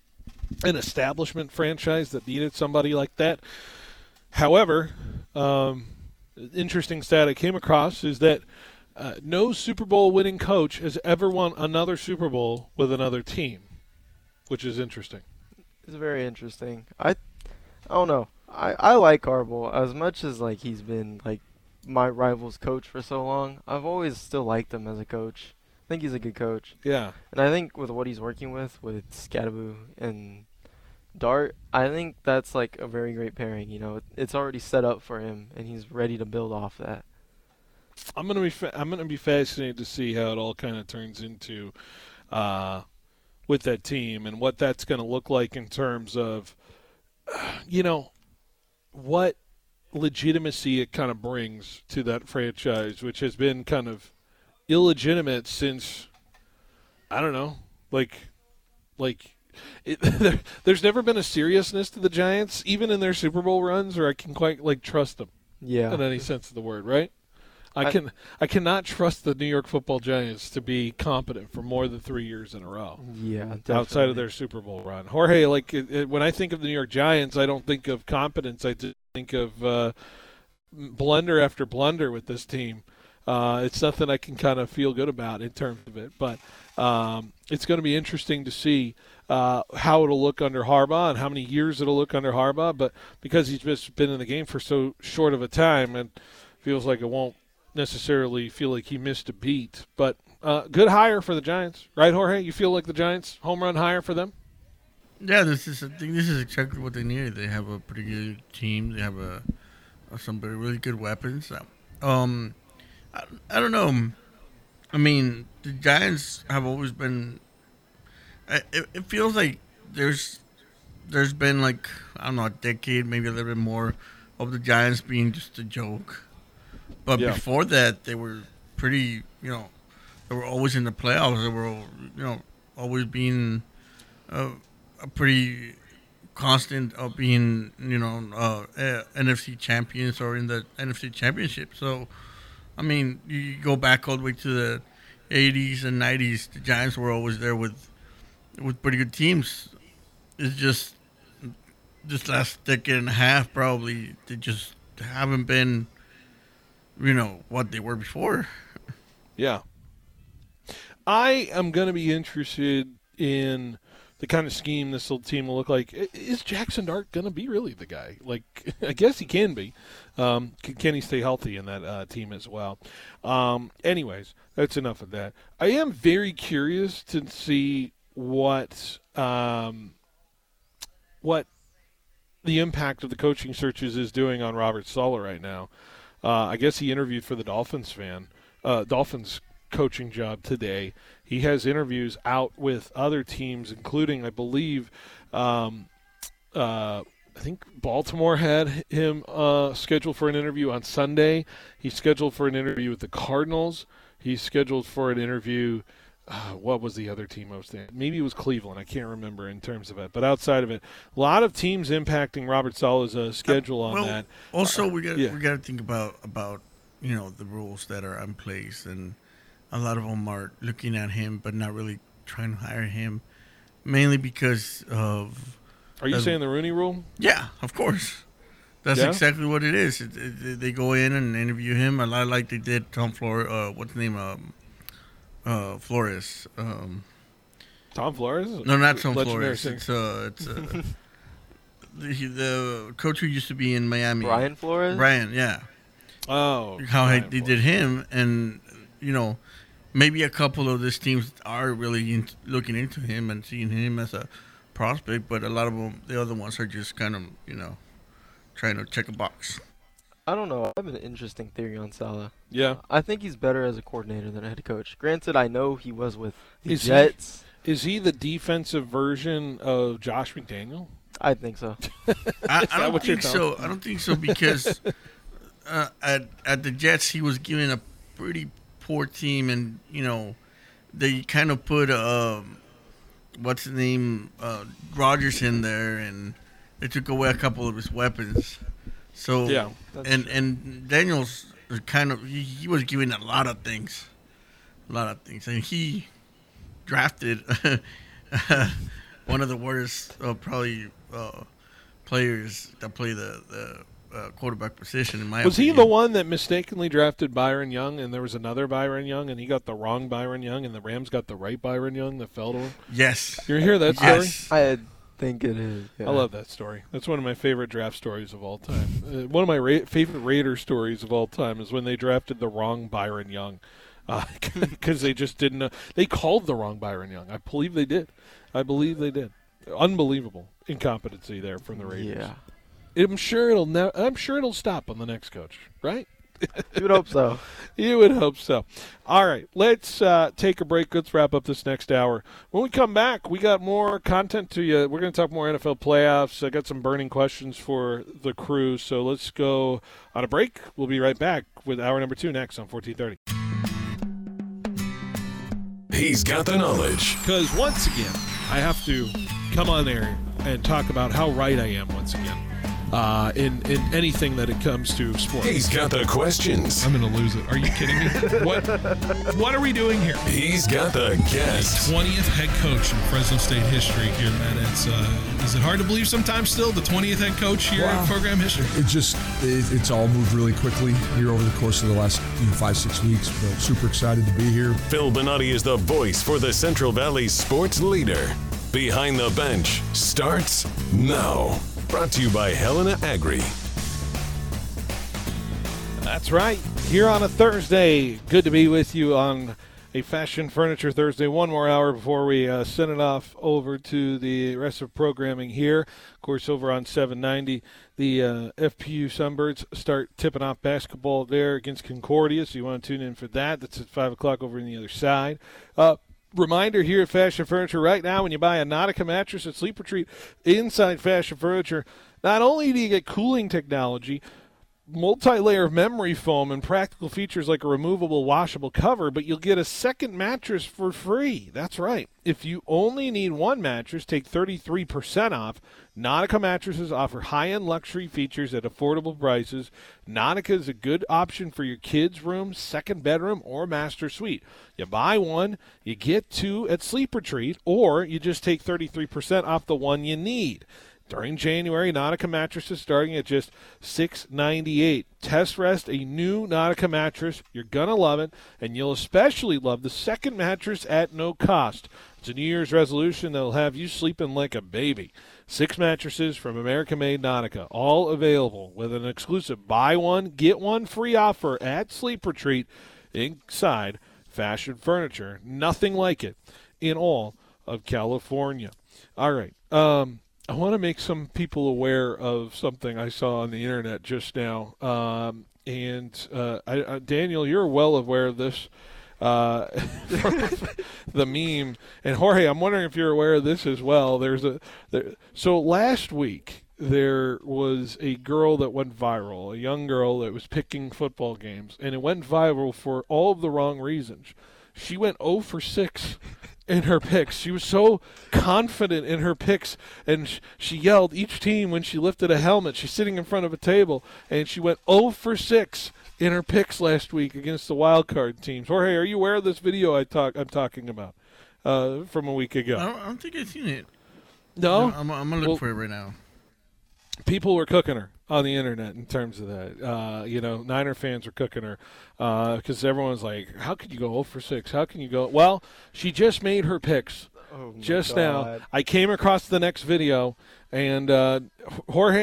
B: an establishment franchise that needed somebody like that. However, um, interesting stat I came across is that uh, no Super Bowl winning coach has ever won another Super Bowl with another team, which is interesting.
E: It's very interesting. I, I don't know. I, I like Harbaugh as much as like he's been like my rival's coach for so long. I've always still liked him as a coach. I think he's a good coach.
B: Yeah.
E: And I think with what he's working with, with Scadaboo and Dart, I think that's like a very great pairing. You know, it's already set up for him, and he's ready to build off that.
B: I'm gonna be fa- I'm gonna be fascinated to see how it all kind of turns into uh, with that team and what that's gonna look like in terms of, you know, what legitimacy it kind of brings to that franchise, which has been kind of illegitimate since, I don't know, like, like it, there, there's never been a seriousness to the Giants, even in their Super Bowl runs, or I can quite like trust them.
E: Yeah.
B: In any sense of the word, right? I,
E: I
B: can I cannot trust the New York Football Giants to be competent for more than three years in a row.
E: Yeah, definitely.
B: Outside of their Super Bowl run, Jorge, like it, it, when I think of the New York Giants, I don't think of competence. I just think of uh, blunder after blunder with this team. Uh, it's nothing I can kind of feel good about in terms of it, but um, it's going to be interesting to see uh, how it'll look under Harbaugh and how many years it'll look under Harbaugh. But because he's just been in the game for so short of a time, and feels like it won't necessarily feel like he missed a beat. But uh, good hire for the Giants, right, Jorge? You feel like the Giants home run hire for them?
F: Yeah, this is I think this is exactly what they needed. They have a pretty good team. They have a, a some really good weapons. Um, I, I don't know. I mean, the Giants have always been. It, it feels like there's there's been like I don't know a decade, maybe a little bit more, of the Giants being just a joke. But
B: Yeah.
F: before that, they were pretty. You know, they were always in the playoffs. They were, you know, always being uh, a pretty constant of being, you know, uh, uh, N F C champions or in the N F C championship. So, I mean, you go back all the way to the eighties and nineties. The Giants were always there with with pretty good teams. It's just this last decade and a half, probably they just haven't been, you know, what they were before.
B: Yeah. I am going to be interested in the kind of scheme this little team will look like. Is Jackson Dart going to be really the guy? Like, I guess he can be. Um, can, can he stay healthy in that uh, team as well? Um, anyways, that's enough of that. I am very curious to see what um, what the impact of the coaching searches is doing on Robert Saleh right now. Uh, I guess he interviewed for the Dolphins fan, uh, Dolphins coaching job today. He has interviews out with other teams, including, I believe, um, uh, I think Baltimore had him uh, scheduled for an interview on Sunday. He's scheduled for an interview with the Cardinals. He's scheduled for an interview. Uh, what was the other team I was thinking? Maybe it was Cleveland. I can't remember in terms of it. But outside of it, a lot of teams impacting Robert Saleh's uh, schedule on
F: well,
B: that.
F: Also,
B: uh,
F: we got
B: yeah.
F: we got to think about about you know the rules that are in place, and a lot of them are looking at him but not really trying to hire him, mainly because of.
B: Are you
F: uh,
B: saying the Rooney Rule?
F: Yeah, of course. That's
B: Yeah?
F: exactly what it is. It, it, they go in and interview him a lot like they did Tom Flores. Uh, what's his name? Um, uh, Flores. Um,
B: Tom Flores?
F: no, not Tom
B: Legendary
F: Flores.
B: singer.
F: It's uh, it's uh, the, the coach who used to be in Miami.
E: Brian Flores?
F: Brian, yeah.
B: Oh,
F: how
B: right,
F: they did him, and you know, maybe a couple of these teams are really in, looking into him and seeing him as a prospect, but a lot of them, the other ones, are just kind of, you know, trying to check a box.
E: I don't know. I have an interesting theory on Salah.
B: Yeah.
E: I think he's better as a coordinator than a head coach. Granted, I know he was with the
B: Is he-
E: Jets.
B: Is he the defensive version of Josh McDaniel?
E: I think so.
F: I, I don't
B: what you're
F: think so. I don't think so because uh, at at the Jets he was given a pretty poor team, and you know they kind of put um, what's his name uh, Rodgers in there, and they took away a couple of his weapons. So
B: Yeah,
F: and and Daniels kind of he, he was given a lot of things, a lot of things, and he drafted one of the worst uh, probably uh, players that play the the uh, quarterback position in my
B: Was
F: opinion.
B: he the one that mistakenly drafted Byron Young, and there was another Byron Young, and he got the wrong Byron Young, and the Rams got the right Byron Young that fell to him?
F: Yes.
B: You hear that story?
F: Yes.
E: I think it is. Yeah.
B: I love that story. That's one of my favorite draft stories of all time. Uh, one of my ra- favorite Raider stories of all time is when they drafted the wrong Byron Young, because uh, they just didn't know. They called the wrong Byron Young. I believe they did. I believe they did. Unbelievable incompetency there from the Raiders.
E: Yeah.
B: I'm sure it'll. Ne- I'm sure it'll stop on the next coach, right?
E: You would hope so.
B: You would hope so. All right, let's uh, take a break. Let's wrap up this next hour. When we come back, we got more content to you. We're going to talk more N F L playoffs. I got some burning questions for the crew, so let's go on a break. We'll be right back with hour number two next on fourteen thirty.
A: He's got the knowledge.
B: Because once again, I have to come on there and talk about how right I am once again uh, in, in anything that it comes to sports.
A: He's got the questions.
C: I'm going to lose it. Are you kidding me? What What are we doing here?
A: He's got the guests.
C: twentieth head coach in Fresno State history here, Matt. It's, uh, is it hard to believe sometimes still, the twentieth head coach here
D: Wow.
C: in program history?
D: It just it, it's all moved really quickly here over the course of the last you know, five six weeks. But super excited to be here.
A: Phil Bonatti is the voice for the Central Valley sports leader. Behind the Bench starts now. Brought to you by Helena Agri.
B: That's right. Here on a Thursday. Good to be with you on a Fashion Furniture Thursday. One more hour before we uh, send it off over to the rest of programming here. Of course, over on seven ninety, the uh, F P U Sunbirds start tipping off basketball there against Concordia, so you want to tune in for that. That's at five o'clock over on the other side. Uh, Reminder here at Fashion Furniture right now, when you buy a Nautica mattress at Sleep Retreat inside Fashion Furniture, not only do you get cooling technology, multi-layer memory foam, and practical features like a removable washable cover, but you'll get a second mattress for free. That's right. If you only need one mattress, take thirty-three percent off. Nautica mattresses offer high-end luxury features at affordable prices. Nautica is a good option for your kids' room, second bedroom, or master suite. You buy one, you get two at Sleep Retreat, or you just take thirty-three percent off the one you need. During January, Nautica mattresses starting at just six dollars and ninety-eight cents. Test rest a new Nautica mattress. You're going to love it, and you'll especially love the second mattress at no cost. It's a New Year's resolution that'll have you sleeping like a baby. Six mattresses from American-made Nautica, all available with an exclusive buy one, get one free offer at Sleep Retreat inside Fashion Furniture. Nothing like it in all of California. All right. Um, I want to make some people aware of something I saw on the internet just now. Um, and uh, I, I, Daniel, you're well aware of this. Uh, the meme, and Jorge, I'm wondering if you're aware of this as well. There's a there, so last week there was a girl that went viral, a young girl that was picking football games, and it went viral for all of the wrong reasons. She went zero for six in her picks. She was so confident in her picks, and sh- she yelled each team when she lifted a helmet. She's sitting in front of a table, and she went zero for six in her picks last week against the wild card teams. Jorge, are you aware of this video I talk I'm talking about uh, from a week ago?
F: I don't, I don't think I've seen it.
B: No?
F: No, I'm, I'm gonna look
B: Well,
F: for it right now.
B: People were cooking her on the internet in terms of that. Uh, you know, Niner fans were cooking her because uh, everyone's like, how could you go zero for six? How can you go? Well, she just made her picks
E: Oh my
B: just
E: God.
B: now. I came across the next video, and uh, Jorge,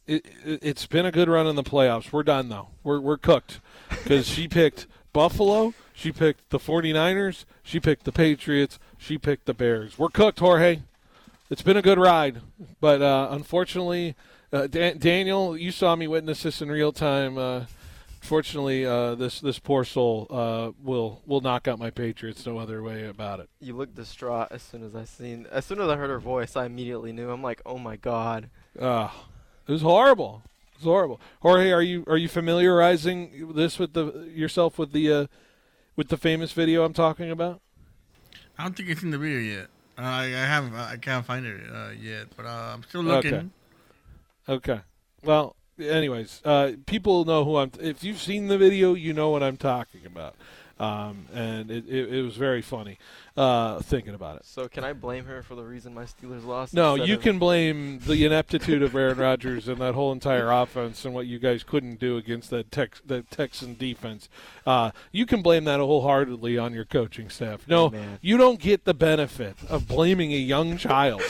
B: it, it, it's been a good run in the playoffs. We're done, though. We're, we're cooked because she picked Buffalo. She picked the 49ers. She picked the Patriots. She picked the Bears. We're cooked, Jorge. It's been a good ride. But uh, unfortunately, uh, Dan- Daniel, you saw me witness this in real time. Uh, Fortunately, uh, this this poor soul uh, will will knock out my Patriots. No other way about it.
E: You looked distraught as soon as I seen. As soon as I heard her voice, I immediately knew. I'm like, oh my god.
B: Uh, it was horrible. It was horrible. Jorge, are you are you familiarizing this with the yourself with the uh, with the famous video I'm talking about?
F: I don't think I've seen the video yet. Uh, I, I haven't. I can't find it uh, yet, but uh, I'm still looking.
B: Okay. Okay. Well. Anyways, uh, people know who I'm. If you've seen the video, you know what I'm talking about, um, and it, it, it was very funny uh, thinking about it.
E: So can I blame her for the reason my Steelers lost?
B: No,
E: instead
B: you
E: of-
B: can blame the ineptitude of Aaron Rodgers and that whole entire offense and what you guys couldn't do against that Tex, the Texan defense. Uh, you can blame that wholeheartedly on your coaching staff. No,
E: Man.
B: you don't get the benefit of blaming a young child.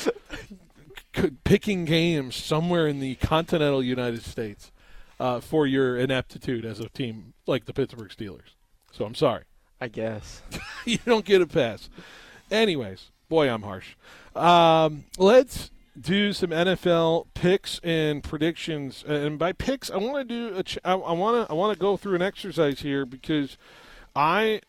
B: Picking games somewhere in the continental United States uh, for your ineptitude as a team like the Pittsburgh Steelers. So I'm sorry.
E: I guess.
B: You don't get a pass. Anyways, boy, I'm harsh. Um, let's do some N F L picks and predictions. And by picks, I want to do a ch- I want to I want to go through an exercise here because I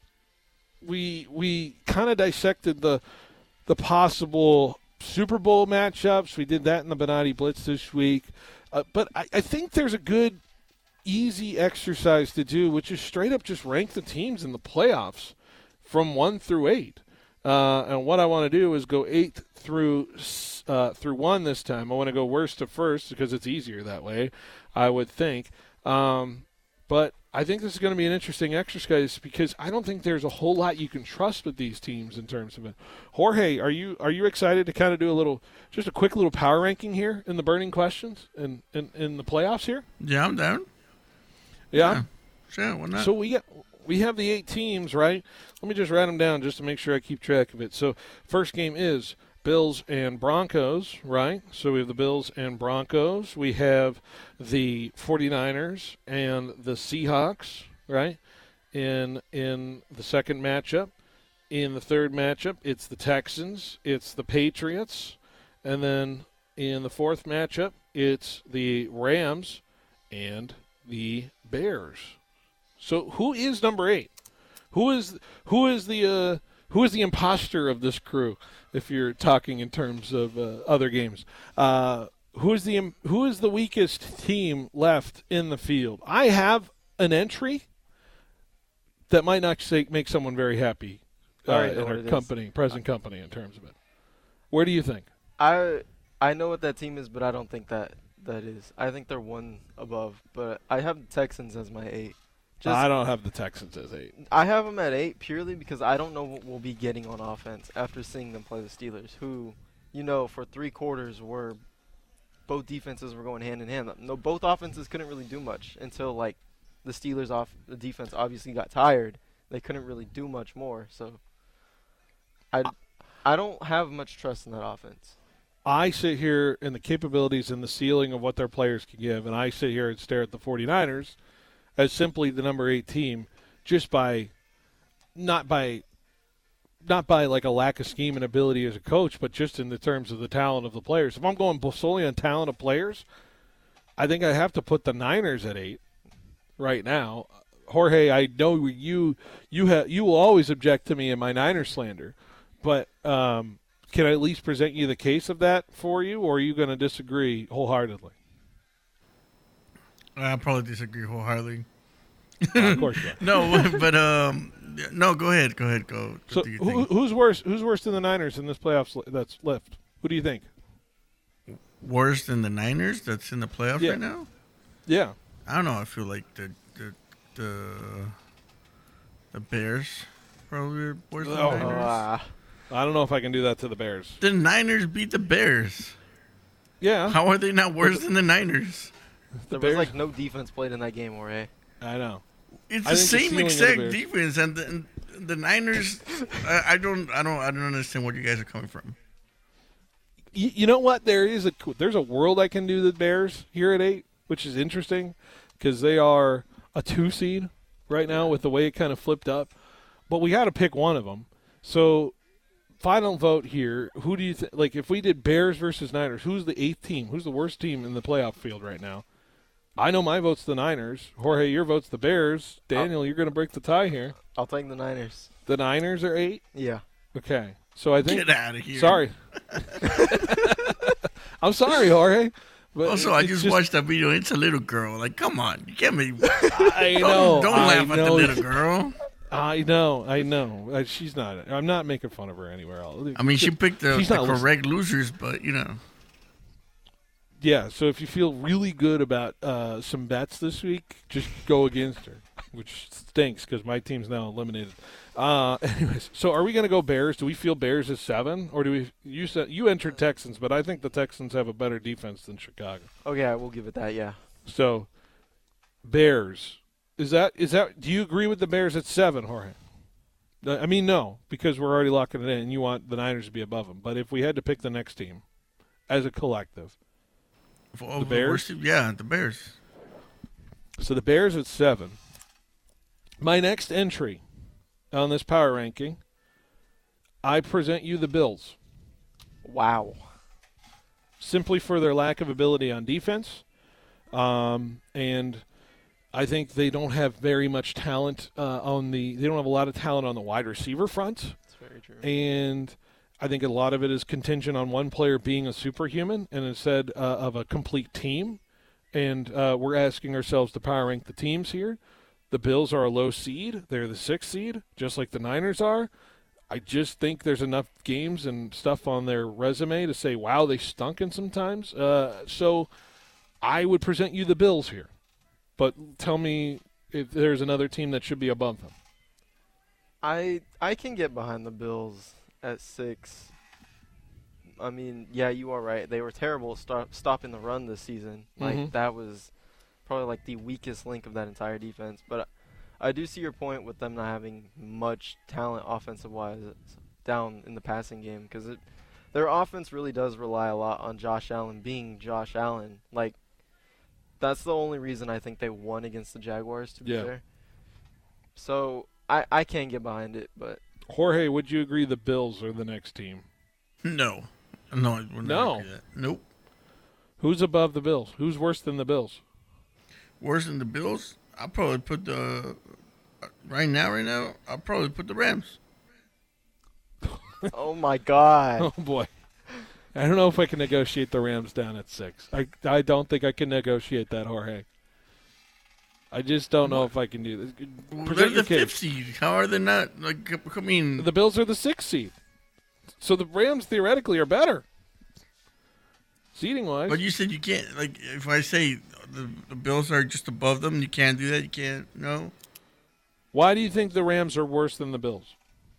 B: we we kind of dissected the the possible Super Bowl matchups. We did that in the Benatti Blitz this week. Uh, but I, I think there's a good, easy exercise to do, which is straight up just rank the teams in the playoffs from one through eight. Uh, and what I want to do is go eight through uh, through one this time. I want to go worst to first because it's easier that way, I would think. Um, but I think this is going to be an interesting exercise because I don't think there's a whole lot you can trust with these teams in terms of it. Jorge, are you are you excited to kind of do a little, just a quick little power ranking here in the burning questions in, in, in the playoffs here?
F: Yeah, I'm down.
B: Yeah?
F: Yeah. Sure, why not?
B: So we got, we have the eight teams, right? Let me just write them down just to make sure I keep track of it. So first game is Bills and Broncos, right? So we have the Bills and Broncos. We have the 49ers and the Seahawks, right? In in the second matchup. In the third matchup, it's the Texans, it's the Patriots, and then in the fourth matchup, it's the Rams and the Bears. So who is number eight? Who is who is the uh, who is the imposter of this crew? If you're talking in terms of uh, other games, uh, who is the who is the weakest team left in the field? I have an entry that might not say, make someone very happy uh,
E: Alright,
B: in
E: know
B: our
E: what it
B: company, present company, in terms of it. Where do you think?
E: I I know what that team is, but I don't think that that is. I think they're one above, but I have the Texans as my eight. Just,
B: I don't have the Texans as eight.
E: I have them at eight purely because I don't know what we'll be getting on offense after seeing them play the Steelers, who, you know, for three quarters were both defenses were going hand in hand. No, both offenses couldn't really do much until like the Steelers off the defense obviously got tired. They couldn't really do much more. So I I don't have much trust in that offense.
B: I sit here in the capabilities and the ceiling of what their players can give, and I sit here and stare at the 49ers as simply the number eight team, just by not by not by like a lack of scheme and ability as a coach, but just in the terms of the talent of the players. If I'm going solely on talent of players, I think I have to put the Niners at eight right now. Jorge, I know you you have you will always object to me in my Niners slander, but um, can I at least present you the case of that for you, or are you going to disagree wholeheartedly?
F: I'll probably disagree wholeheartedly.
B: Uh, of course you are.
F: No, but um, no. Go ahead. Go ahead. Go.
B: So
F: do you
B: who,
F: think?
B: who's worse? Who's worse than the Niners in this playoffs li- that's left? Who do you think?
F: Worse than the Niners that's in the playoffs
B: Yeah.
F: right now?
B: Yeah,
F: I don't know. I feel like the the the, the Bears probably are worse than
B: Oh.
F: the Niners.
E: Ah,
B: I don't know if I can do that to the Bears.
F: The Niners beat the Bears.
B: Yeah,
F: How are they not worse than the Niners?
B: the
E: there
B: Bears.
E: was like no defense played in that game, Jorge.
B: I know.
F: It's
B: I
F: the
B: think the
F: same
B: ceiling of the
F: exact
B: Bears-
F: defense, and the, and the Niners. I, I don't. I don't. I don't understand where you guys are coming from.
B: you, you know what? There is a there's a world I can do the Bears here at eight, which is interesting because they are a two seed right now with the way it kind of flipped up. But we got to pick one of them. So final vote here. Who do you think? Like if we did Bears versus Niners, who's the eighth team? Who's the worst team in the playoff field right now? I know my vote's the Niners. Jorge, your vote's the Bears. Daniel, I'll, you're going to break the tie here.
E: I'll take the Niners.
B: The Niners are eight?
E: Yeah.
B: Okay. So I think.
F: Get out of here.
B: Sorry. I'm sorry, Jorge. But
F: also, I just, just watched that video. It's a little girl. Like, come on. You can't be.
B: I know.
F: Don't, don't
B: I
F: laugh
B: know.
F: at the little girl.
B: I know. I know. Uh, she's not. I'm not making fun of her anywhere else.
F: I mean, she picked the, the correct losers, but, you know.
B: Yeah, so if you feel really good about uh, some bets this week, just go against her, which stinks because my team's now eliminated. Uh, anyways, so are we going to go Bears? Do we feel Bears is seven, or do we? You said you entered Texans, but I think the Texans have a better defense than Chicago.
E: Oh yeah, we'll give it that. Yeah.
B: So Bears is that is that? Do you agree with the Bears at seven, Jorge? I mean, no, because we're already locking it in, and you want the Niners to be above them. But if we had to pick the next team as a collective.
F: For,
B: the Bears?
F: Yeah, the Bears.
B: So the Bears at seven. My next entry on this power ranking, I present you the Bills.
E: Wow.
B: Simply for their lack of ability on defense. Um, and I think they don't have very much talent uh, on the – they don't have a lot of talent on the wide receiver front.
E: That's very true.
B: And – I think a lot of it is contingent on one player being a superhuman and instead uh, of a complete team. And uh, we're asking ourselves to power rank the teams here. The Bills are a low seed. They're the sixth seed, just like the Niners are. I just think there's enough games and stuff on their resume to say, wow, they stunk in sometimes. Uh, so I would present you the Bills here. But tell me if there's another team that should be above them.
E: I I can get behind the Bills. At six, I mean, yeah, you are right. They were terrible stop, stopping the run this season. Like
B: mm-hmm.
E: that was probably like the weakest link of that entire defense. But I, I do see your point with them not having much talent offensive-wise down in the passing game because their offense really does rely a lot on Josh Allen being Josh Allen. Like that's the only reason I think they won against the Jaguars. To be
B: yeah.
E: fair, so I I can't get behind it, but.
B: Jorge, would you agree the Bills are the next team?
F: No. No, I would
B: no.
F: not agree that. Nope.
B: Who's above the Bills? Who's worse than the Bills?
F: Worse than the Bills? I'll probably put the uh, – right now, right now, I'll probably put the Rams.
E: Oh, my God.
B: Oh, boy. I don't know if I can negotiate the Rams down at six. I, I don't think I can negotiate that, Jorge. I just don't know if I can do this.
F: Well, they're the fifth seed. How are they not? Like, I mean,
B: the Bills are the sixth seed, so the Rams theoretically are better, seeding wise.
F: But you said you can't. Like, if I say the, the Bills are just above them, you can't do that. You can't. No.
B: Why do you think the Rams are worse than the Bills?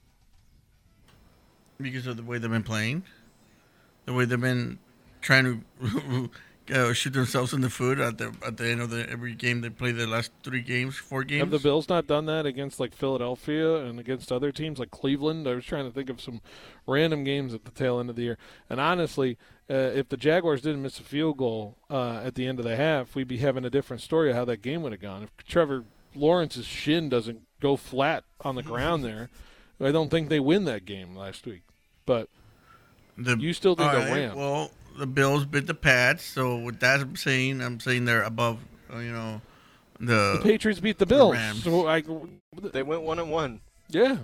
F: Because of the way they've been playing, the way they've been trying to. Uh, shoot themselves in the foot at the at the end of the every game they play. The last three games, four games.
B: Have the Bills not done that against like Philadelphia and against other teams like Cleveland? I was trying to think of some random games at the tail end of the year. And honestly, uh, if the Jaguars didn't miss a field goal uh, at the end of the half, we'd be having a different story of how that game would have gone. If Trevor Lawrence's shin doesn't go flat on the ground there, I don't think they win that game last week. But the, you still think the
F: right,
B: Rams?
F: Well. The Bills beat the Pats, so with that I'm saying, I'm saying they're above, uh, you know, the,
B: the Patriots beat the Bills.
F: The
B: so I,
E: they went one and one.
B: Yeah.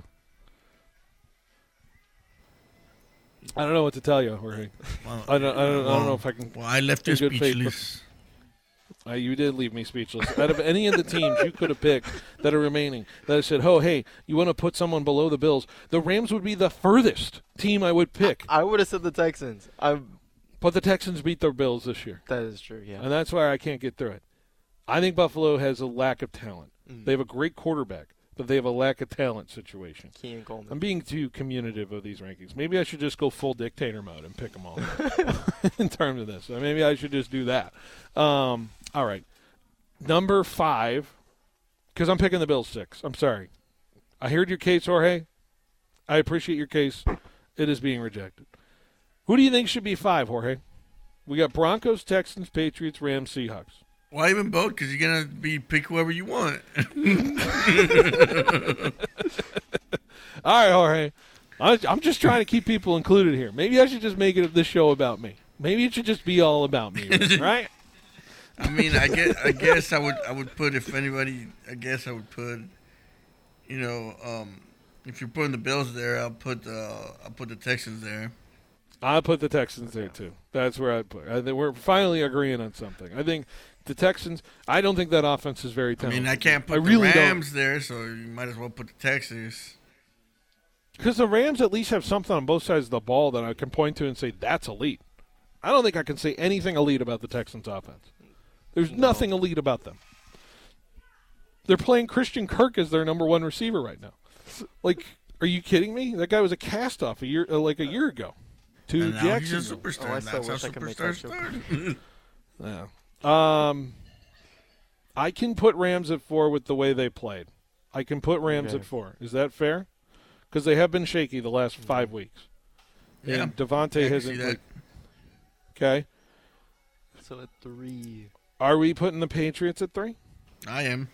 B: I don't know what to tell you, Jorge.
F: Well,
B: I don't. I don't,
F: well,
B: I don't know if I can.
F: Well, I left you speechless.
B: Uh, you did leave me speechless. Out of any of the teams you could have picked that are remaining, that I said, "Oh, hey, you want to put someone below the Bills?" The Rams would be the furthest team I would pick.
E: I, I would have said the Texans. I.
B: But the Texans beat their Bills this year.
E: That is true, yeah.
B: And that's why I can't get through it. I think Buffalo has a lack of talent. Mm. They have a great quarterback, but they have a lack of talent situation.
E: Keenan Coleman.
B: I'm being too communicative of these rankings. Maybe I should just go full dictator mode and pick them all in terms of this. So maybe I should just do that. Um, all right. Number five, because I'm picking the Bills six. I'm sorry. I heard your case, Jorge. I appreciate your case. It is being rejected. Who do you think should be five, Jorge? We got Broncos, Texans, Patriots, Rams, Seahawks.
F: Why even vote? Because you're going to be pick whoever you want.
B: All right, Jorge. I'm just trying to keep people included here. Maybe I should just make it this show about me. Maybe it should just be all about me, right?
F: I mean, I guess I guess I would I would put if anybody. I guess I would put, you know, um, if you're putting the Bills there, I'll put uh, I'll put the Texans there.
B: I'll put the Texans there too. That's where I'd put. I think we're finally agreeing on something. I think the Texans. I don't think that offense is very talented.
F: I mean, I can't put
B: I
F: the
B: really
F: Rams
B: don't.
F: there, so you might as well put the Texans.
B: Because the Rams at least have something on both sides of the ball that I can point to and say that's elite. I don't think I can say anything elite about the Texans' offense. There's no. nothing elite about them. They're playing Christian Kirk as their number one receiver right now. Like, are you kidding me? That guy was a cast-off a year, uh, like a year ago. To
F: and now
B: Jacksonville.
F: He's a superstar.
E: Oh, I
F: That's how
E: wish I could make
F: superstars
E: that
F: start.
B: Yeah. Um, I can put Rams at four with the way they played. I can put Rams
E: okay.
B: at four. Is that fair? Because they have been shaky the last five weeks.
F: Yeah.
B: And Devontae
F: I can
B: hasn't.
F: see that.
B: Okay.
E: So at three.
B: Are we putting the Patriots at three?
F: I am.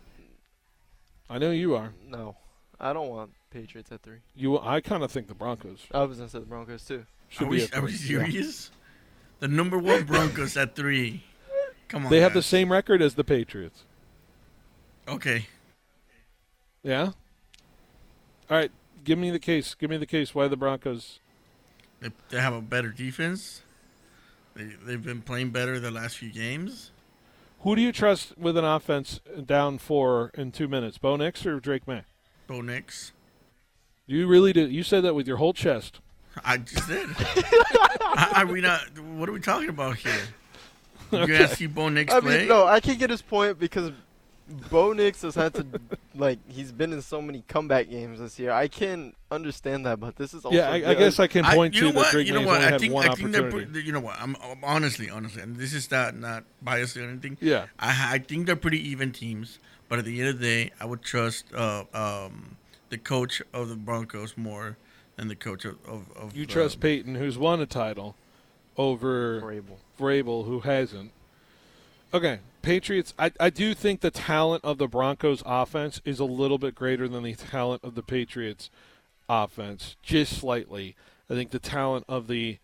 B: I know you are.
E: No, I don't want Patriots at three.
B: You, I kind of think the Broncos
E: I was gonna say the Broncos too.
B: should
F: Are
B: be
F: we,
B: at
F: are
B: three.
F: we serious? The number one Broncos at three. Come on.
B: They have the
F: guys.
B: same record as the Patriots.
F: Okay.
B: Yeah. All right. Give me the case. Give me the case why the Broncos.
F: They, they have a better defense. They, they've been playing better the last few games.
B: Who do you trust with an offense down four in two minutes? Bo Nix or Drake May?
F: Bo Nix.
B: You really did. You said that with your whole chest.
F: I just did. I, are we not? What are we talking about here? You
B: Okay.
F: gonna see Bo Nix
E: I
F: play?
E: mean, no, I can get his point because Bo Nix has had to, like, he's been in so many comeback games this year. I can understand that, but this is also
B: Yeah, I, I
E: good.
B: guess I can point
F: you
B: to
F: know
B: that
F: what?
B: Drake
F: You know
B: May's
F: what?
B: only
F: I
B: had
F: think
B: one
F: I think they're
B: opportunity.
F: pretty, you know what? I'm, I'm honestly, honestly, and this is not not biased or anything.
B: Yeah.
F: I I think they're pretty even teams, but at the end of the day, I would trust uh, um, the coach of the Broncos more than the coach of of, of
B: You
F: the,
B: trust Peyton, who's won a title, over
E: Vrabel.
B: Vrabel, who hasn't. Okay, Patriots. I, I do think the talent of the Broncos offense is a little bit greater than the talent of the Patriots offense, just slightly. I think the talent of the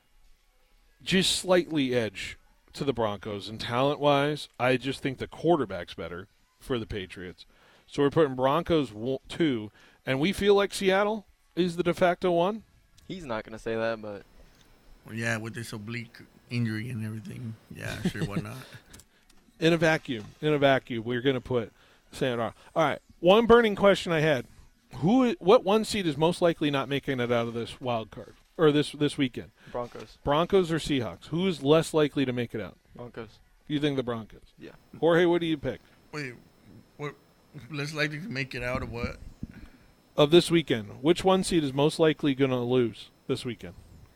B: just slightly edge to the Broncos, and talent-wise, I just think the quarterback's better for the Patriots. So we're putting Broncos one, two, and we feel like Seattle is the de facto one.
E: He's not gonna say that, but
F: Yeah, with this oblique injury and everything. Yeah, sure, why not?
B: In a vacuum, in a vacuum, we're going to put Sandra. All right, one burning question I had: Who, what one seed is most likely not making it out of this wild card or this this weekend?
E: Broncos.
B: Broncos or Seahawks? Who is less likely to make it out?
E: Broncos.
B: You think the Broncos?
E: Yeah.
B: Jorge, what do you pick
F: Wait, what? Less likely to make it out of what?
B: of this weekend? Which one seed is most likely going to lose this weekend?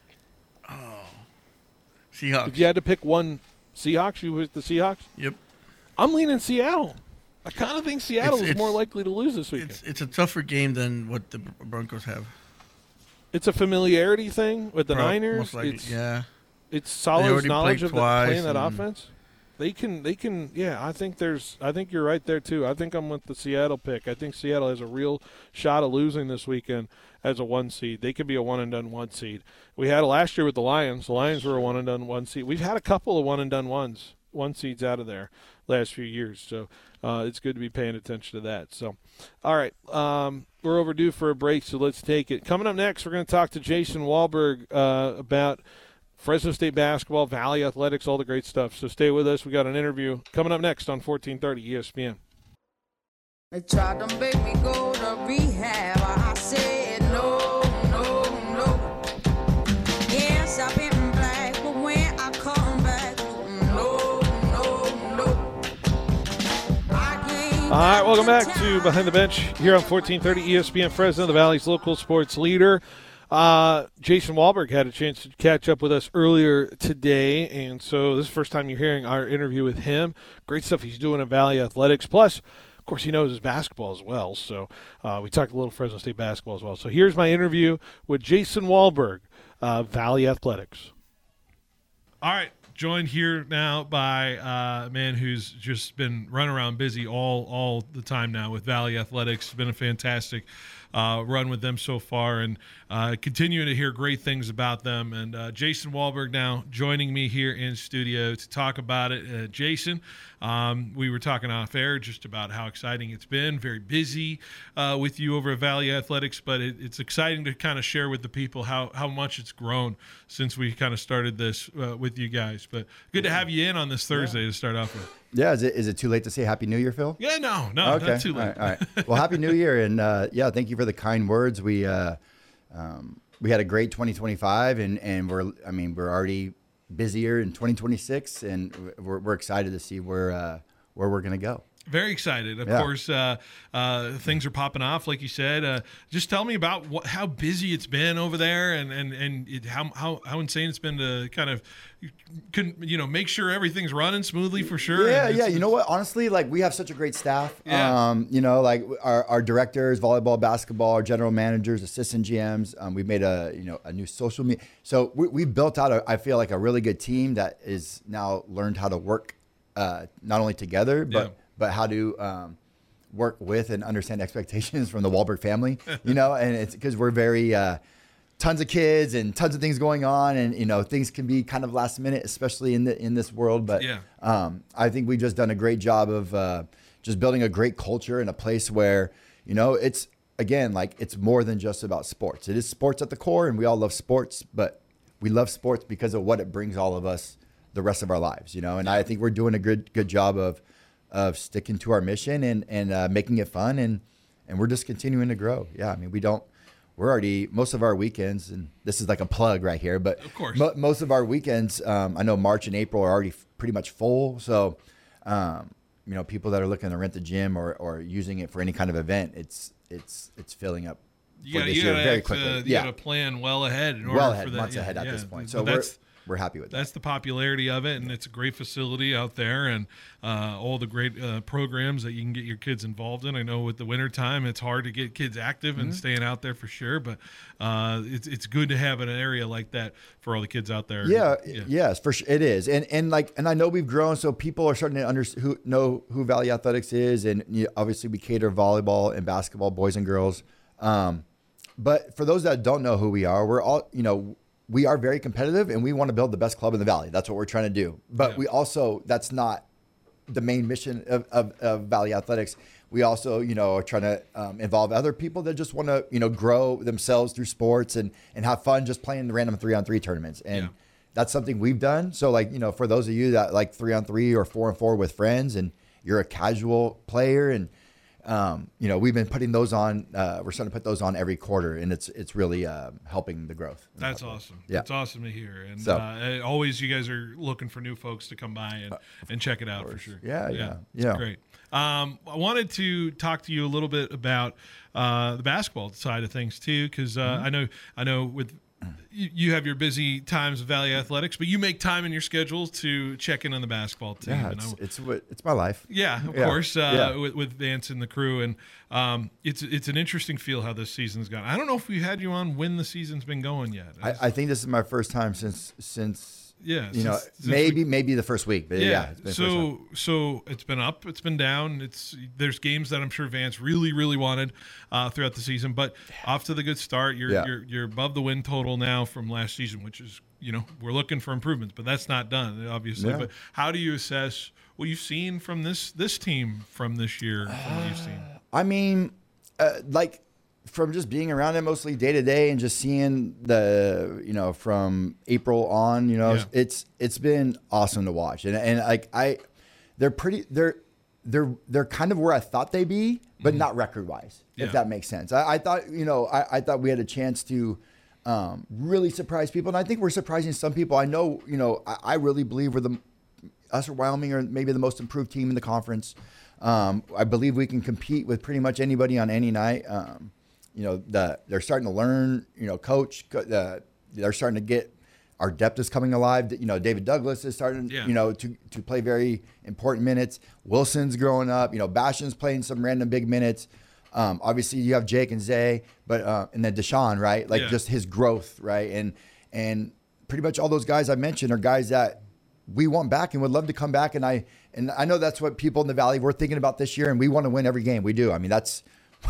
F: Seahawks.
B: If you had to pick one, Seahawks. You with the Seahawks?
F: Yep.
B: I'm leaning Seattle. I kind of think Seattle
F: It's-
B: is more
F: it's-
B: likely to lose this weekend.
F: It's it's a tougher game than what the Broncos have.
B: It's a familiarity thing with the
F: Pro-
B: Niners.
F: Most likely,
B: it's,
F: yeah.
B: It's solid
F: already
B: knowledge
F: played
B: of the,
F: twice
B: playing that
F: and-
B: offense. They can, they can, yeah. I think there's, I think you're right there too. I think I'm with the Seattle pick. I think Seattle has a real shot of losing this weekend as a one seed. They could be a one and done one seed. We had it last year with the Lions. The Lions were a one and done one seed. We've had a couple of one and done ones, one seeds out of there last few years. So uh, it's good to be paying attention to that. So, all right, um, we're overdue for a break, so let's take it. Coming up next, we're going to talk to Jason Wahlberg uh, about Fresno State basketball, Valley Athletics, all the great stuff. So stay with us. We got an interview coming up next on fourteen thirty E S P N.
I: They tried to make me go to rehab. I said no, no, no. Yes, I've been black, but when I come back, no, no, no. I can't.
B: All right, welcome back to Behind the Bench here on fourteen thirty E S P N Fresno, the Valley's local sports leader. Uh, Jason Wahlberg had a chance to catch up with us earlier today, and so this is the first time you're hearing our interview with him. Great stuff he's doing at Valley Athletics. Plus, course, he knows his basketball as well. So uh, we talked a little Fresno State basketball as well. So here's my interview with Jason Wahlberg, uh, Valley Athletics.
C: All right. Joined here now by uh, a man who's just been running around busy all all the time now with Valley Athletics. It's been a fantastic uh, run with them so far, and uh, continuing to hear great things about them. And uh, Jason Wahlberg now joining me here in studio to talk about it. Uh, Jason, um, we were talking off air just about how exciting it's been. Very busy uh, with you over at Valley Athletics, but it, it's exciting to kind of share with the people how, how much it's grown since we kind of started this uh, with you guys. But good to have you in on this Thursday yeah. to start off with.
J: Yeah, is it is it too late to say Happy New Year, Phil?
C: Yeah, no, no,
J: okay.
C: not too late.
J: All right, all right. Well, Happy New Year, and uh, yeah, thank you for the kind words. We uh, um, we had a great twenty twenty-five, and, and we're I mean we're already busier in twenty twenty-six, and we're we're excited to see where uh, where we're gonna go.
C: Very excited. Of
J: yeah.
C: course, uh, uh, things are popping off, like you said. Uh, just tell me about what, how busy it's been over there, and and and it, how how how insane it's been to kind of, can you know, make sure everything's running smoothly for sure.
J: Yeah, yeah. You know what? Honestly, like we have such a great staff.
C: Yeah.
J: Um, you know, like our, our directors, volleyball, basketball, our general managers, assistant G Ms. Um, we made a you know a new social media. So we we built out a, I feel like a really good team that is now learned how to work uh, not only together but.
C: Yeah.
J: but how to um, work with and understand expectations from the Wahlberg family, you know, and it's because we're very, uh, tons of kids and tons of things going on, and, you know, things can be kind of last minute, especially in the, in this world. But
C: yeah.
J: um, I think we've just done a great job of uh, just building a great culture in a place where, you know, it's, again, like it's more than just about sports. It is sports at the core, and we all love sports, but we love sports because of what it brings all of us the rest of our lives, you know, and I think we're doing a good, good job of, of sticking to our mission and, and uh, making it fun. And, and we're just continuing to grow. Yeah. I mean, we don't, we're already, most of our weekends, and this is like a plug right here, but
C: of course,
J: mo- most of our weekends, um, I know March and April are already f- pretty much full. So, um, you know, people that are looking to rent the gym or, or using it for any kind of event, it's, it's, it's filling up
C: you
J: for
C: gotta,
J: this
C: you
J: year
C: gotta
J: very
C: act,
J: quickly.
C: Uh, you
J: yeah.
C: got to plan well ahead in order
J: well ahead,
C: for that.
J: months
C: yeah,
J: ahead at
C: yeah.
J: this point.
C: But
J: So
C: that's,
J: we're, we're happy with that.
C: That's the popularity of it, and it's a great facility out there, and uh, all the great uh, programs that you can get your kids involved in. I know with the wintertime, it's hard to get kids active and mm-hmm. staying out there for sure, but uh, it's it's good to have an area like that for all the kids out there.
J: Yeah,
C: yeah.
J: yes, for sure it is, and and like, and I know we've grown, so people are starting to under, who, know who Valley Athletics is, and you know, obviously we cater volleyball and basketball, boys and girls. Um, but for those that don't know who we are, we're all, you know, we are very competitive, and we want to build the best club in the Valley. That's what we're trying to do. But yeah. we also, that's not the main mission of, of, of Valley Athletics. We also, you know, are trying to um, involve other people that just want to, you know, grow themselves through sports and, and have fun just playing the random three on three tournaments. And
C: yeah.
J: that's something we've done. So like, you know, for those of you that like three on three or four on four with friends, and you're a casual player, and Um, you know, we've been putting those on, uh, we're starting to put those on every quarter, and it's, it's really, uh, helping the growth.
C: That's awesome.
J: Yeah.
C: That's awesome to hear. And,
J: so,
C: uh, always you guys are looking for new folks to come by and, uh, and check it out for sure.
J: Yeah. Yeah.
C: It's
J: yeah.
C: great. Um, I wanted to talk to you a little bit about, uh, the basketball side of things too. Cause, uh, mm-hmm. I know, I know with, you have your busy times of Valley Athletics, but you make time in your schedule to check in on the basketball team.
J: Yeah, it's, it's what it's my life.
C: Yeah, of
J: yeah.
C: course, uh,
J: yeah.
C: with, with Vance and the crew, and um, it's it's an interesting feel how this season's gone. I don't know if we had you on when the season's been going yet.
J: I, I think this is my first time since since.
C: Yeah,
J: you
C: since,
J: know,
C: since
J: maybe
C: we,
J: maybe the first week, but yeah. yeah it's been
C: so so it's been up, it's been down. It's there's games that I'm sure Vance really really wanted uh, throughout the season, but off to the good start. You're
J: yeah.
C: you're you're above the win total now from last season, which is, you know, we're looking for improvements, but that's not done obviously.
J: Yeah.
C: But how do you assess what you've seen from this this team from this year? From what you've seen,
J: I mean, uh, like. From just being around it mostly day to day and just seeing the, you know, from April on, you know,
C: yeah.
J: it's, it's been awesome to watch. And, and like, I, they're pretty, they're, they're, they're kind of where I thought they'd be, but mm-hmm. not record wise,
C: yeah.
J: if that makes sense. I, I thought, you know, I, I thought we had a chance to um, really surprise people. And I think we're surprising some people. I know, you know, I, I really believe we're the, us or Wyoming are maybe the most improved team in the conference. Um, I believe we can compete with pretty much anybody on any night. Um, You know, the, they're starting to learn, you know, coach, uh, they're starting to get our depth is coming alive. You know, David Douglas is starting,
C: Yeah.
J: you know, to, to play very important minutes. Wilson's growing up. You know, Bastion's playing some random big minutes. Um, obviously, you have Jake and Zay, but uh, and then Deshaun, right? Like
C: Yeah.
J: just his growth, right? And and pretty much all those guys I mentioned are guys that we want back and would love to come back. And I and I know that's what people in the Valley we're thinking about this year, and we want to win every game. We do. I mean, that's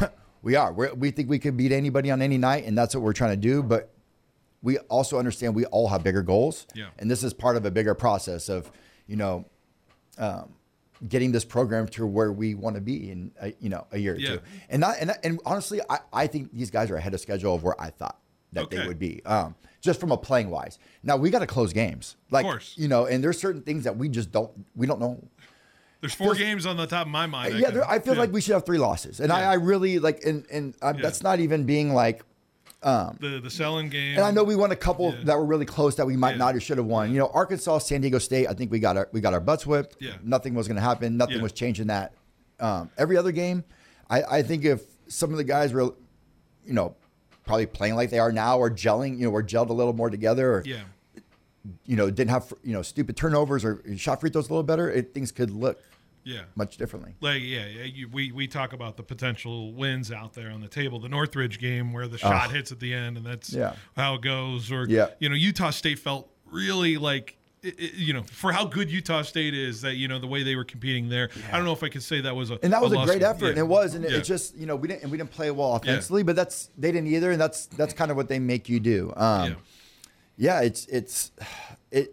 J: we are. We're, we think we could beat anybody on any night, and that's what we're trying to do. But we also understand we all have bigger goals.
C: Yeah.
J: And this is part of a bigger process of, you know, um, getting this program to where we want to be in, a, you know, a year or
C: Yeah.
J: two. And not, and, and honestly, I, I think these guys are ahead of schedule of where I thought that
C: Okay.
J: they would be, um, just from a playing wise. Now we got to close games, like,
C: course.
J: you know, and there's certain things that we just don't, we don't know.
C: There's four
J: There's-
C: games on the top of my mind.
J: yeah,
C: can-
J: there, I feel
C: yeah.
J: like we should have three losses, and
C: Yeah.
J: I, I really like, and and uh,
C: Yeah.
J: that's not even being like.
C: the the selling game.
J: And I know we won a couple
C: Yeah.
J: that were really close that we might
C: Yeah.
J: not or should have won. You know, Arkansas, San Diego State. I think we got our we got our butts whipped.
C: Yeah.
J: Nothing was going to happen. Nothing
C: Yeah.
J: was changing that. Um, every other game, I, I think if some of the guys were, you know, probably playing like they are now or gelling, you know, or gelled a little more together, or
C: Yeah.
J: you know, didn't have you know stupid turnovers or shot free throws a little better, it, things could look
C: Yeah.
J: much differently.
C: Like yeah, yeah you, we we talk about the potential wins out there on the table. The Northridge game where the shot
J: Oh.
C: hits at the end, and that's
J: Yeah.
C: how it goes. Or
J: Yeah.
C: you know, Utah State felt really like it, it- you know for how good Utah State is that you know the way they were competing there. I don't know if I could say that was a
J: And that was a,
C: loss
J: great
C: for-
J: effort,
C: yeah.
J: and it was, and it,
C: Yeah.
J: it just you know we didn't and we didn't play well offensively, but that's they didn't either, and that's that's kind of what they make you do. Um,
C: Yeah.
J: yeah, it's it's it.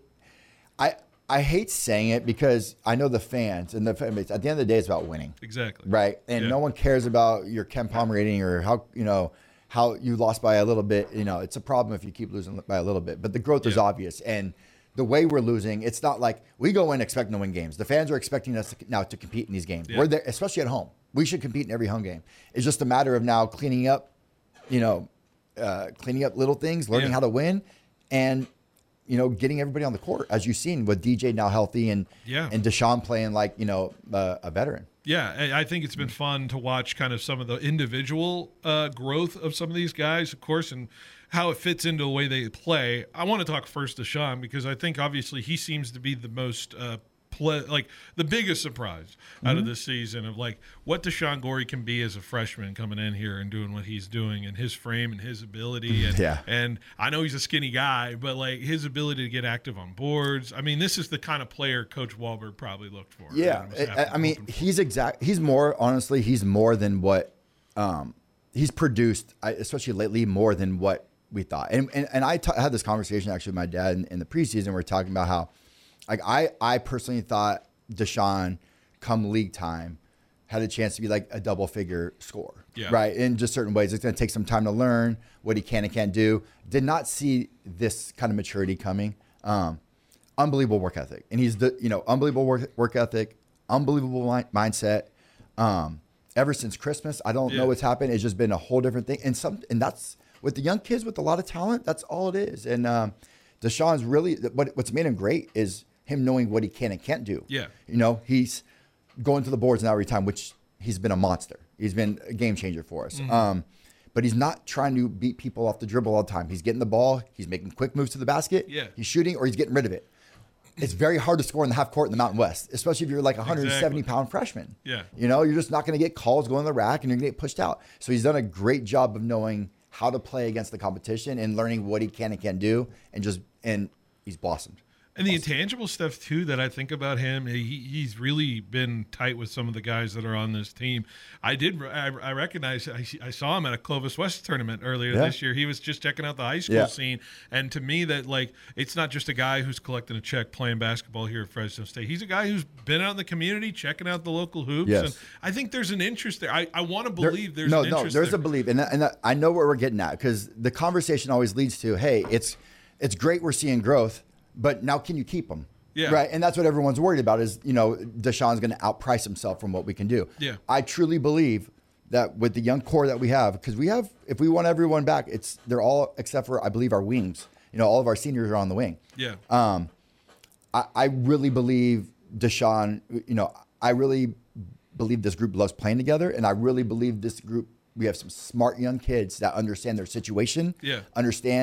J: I I hate saying it because I know the fans and the fan base. At the end of the day, it's about winning,
C: Exactly.
J: right? And
C: Yeah.
J: no one cares about your Ken Palm rating or how you know how you lost by a little bit. You know, it's a problem if you keep losing by a little bit, but the growth is
C: Yeah.
J: obvious and. The way we're losing, it's not like we go in expecting to win games. The fans are expecting us to, now to compete in these games.
C: Yeah.
J: We're there, especially at home. We should compete in every home game. It's just a matter of now cleaning up, you know, uh, cleaning up little things, learning
C: Yeah.
J: how to win, and you know, getting everybody on the court, as you've seen with D J now healthy and
C: Yeah.
J: and Deshaun playing like you know uh, a veteran.
C: Yeah, I I think it's been fun to watch kind of some of the individual uh, growth of some of these guys, of course, and how it fits into the way they play. I want to talk first to Sean because I think obviously he seems to be the most uh, play, like the biggest surprise out
J: Mm-hmm.
C: of this season of like what Deshaun Gorey can be as a freshman coming in here and doing what he's doing and his frame and his ability. And,
J: Yeah.
C: and I know he's a skinny guy, but like his ability to get active on boards. I mean, this is the kind of player Coach Wahlberg probably looked for.
J: Yeah,
C: and was
J: I,
C: happy-
J: I mean,
C: hoping for.
J: he's exact. He's more honestly. He's more than what um, he's produced, I- especially lately, more than what we thought. And and, and I t- had this conversation actually with my dad in, in the preseason. We we're talking about how, like, I I personally thought Deshaun, come league time, had a chance to be like a double figure scorer.
C: Yeah.
J: Right. In just certain ways, it's going to take some time to learn what he can and can't do. Did not see this kind of maturity coming. Um, unbelievable work ethic, and he's the you know unbelievable work work ethic, unbelievable mi- mindset. Um, ever since Christmas, I don't
C: Yeah.
J: know what's happened. It's just been a whole different thing, and some and that's with the young kids with a lot of talent. That's all it is. And um, Deshaun's really what what's made him great is him knowing what he can and can't do.
C: Yeah.
J: you know he's going to the boards now every time, which he's been a monster. He's been a game changer for us.
C: Mm-hmm.
J: Um, but he's not trying to beat people off the dribble all the time. He's getting the ball. He's making quick moves to the basket.
C: Yeah.
J: He's shooting or he's getting rid of it. It's very hard to score in the half court in the Mountain West, especially if you're like a one hundred seventy
C: Exactly.
J: pound freshman.
C: Yeah.
J: You know, you're just not going to get calls going to the rack and you're going to get pushed out. So he's done a great job of knowing how to play against the competition and learning what he can and can't do, and just and he's blossomed.
C: And the intangible stuff too that I think about him, he, he's really been tight with some of the guys that are on this team. I did, I, I recognize, I, I saw him at a Clovis West tournament earlier
J: Yeah.
C: this year. He was just checking out the high school
J: Yeah.
C: scene, and to me, that like it's not just a guy who's collecting a check playing basketball here at Fresno State. He's a guy who's been out in the community, checking out the local hoops,
J: Yes.
C: and I think there's an interest there. I, I want to
J: There-
C: believe there's
J: no,
C: an
J: no.
C: interest
J: There's
C: there.
J: a belief, and and I know what we're getting at because the conversation always leads to, hey, it's it's great we're seeing growth, but now can you keep them?
C: Yeah.
J: Right, and that's what everyone's worried about is you know Deshaun's going to outprice himself from what we can do.
C: Yeah.
J: I truly believe that with the young core that we have, because we have, if we want everyone back, it's they're all except for I believe our wings. You know, all of our seniors are on the wing.
C: Yeah.
J: Um, I, I really believe Deshaun, you know, I really believe this group loves playing together. And I really believe this group, we have some smart young kids that understand their situation,
C: Yeah.
J: understand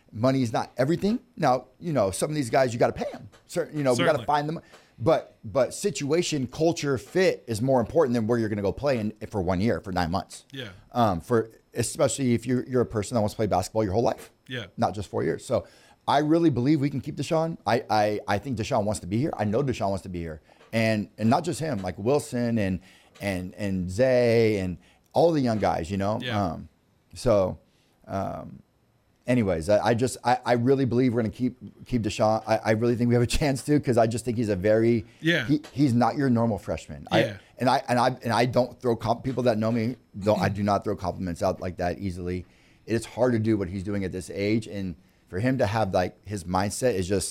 J: money is not everything. Now, you know, some of these guys you got to pay them. Certain, you know, we got to find them. But but situation, culture, fit is more important than where you're going to go play in for one year, for nine months.
C: Yeah.
J: Um, for especially if you're you're a person that wants to play basketball your whole life.
C: Yeah.
J: Not just four years. So I really believe we can keep Deshaun. I I, I think Deshaun wants to be here. I know Deshaun wants to be here, and and not just him, like Wilson and and and Zay and all the young guys. You know.
C: Yeah.
J: Um, so. Um, Anyways, I, I just I, I really believe we're gonna keep keep Deshaun. I, I really think we have a chance to because I just think he's a very
C: yeah.
J: He, he's not your normal freshman.
C: Yeah.
J: I, and I and I and I don't throw comp, people that know me. Don't I do not throw compliments out like that easily. It's hard to do what he's doing at this age, and for him to have like his mindset is just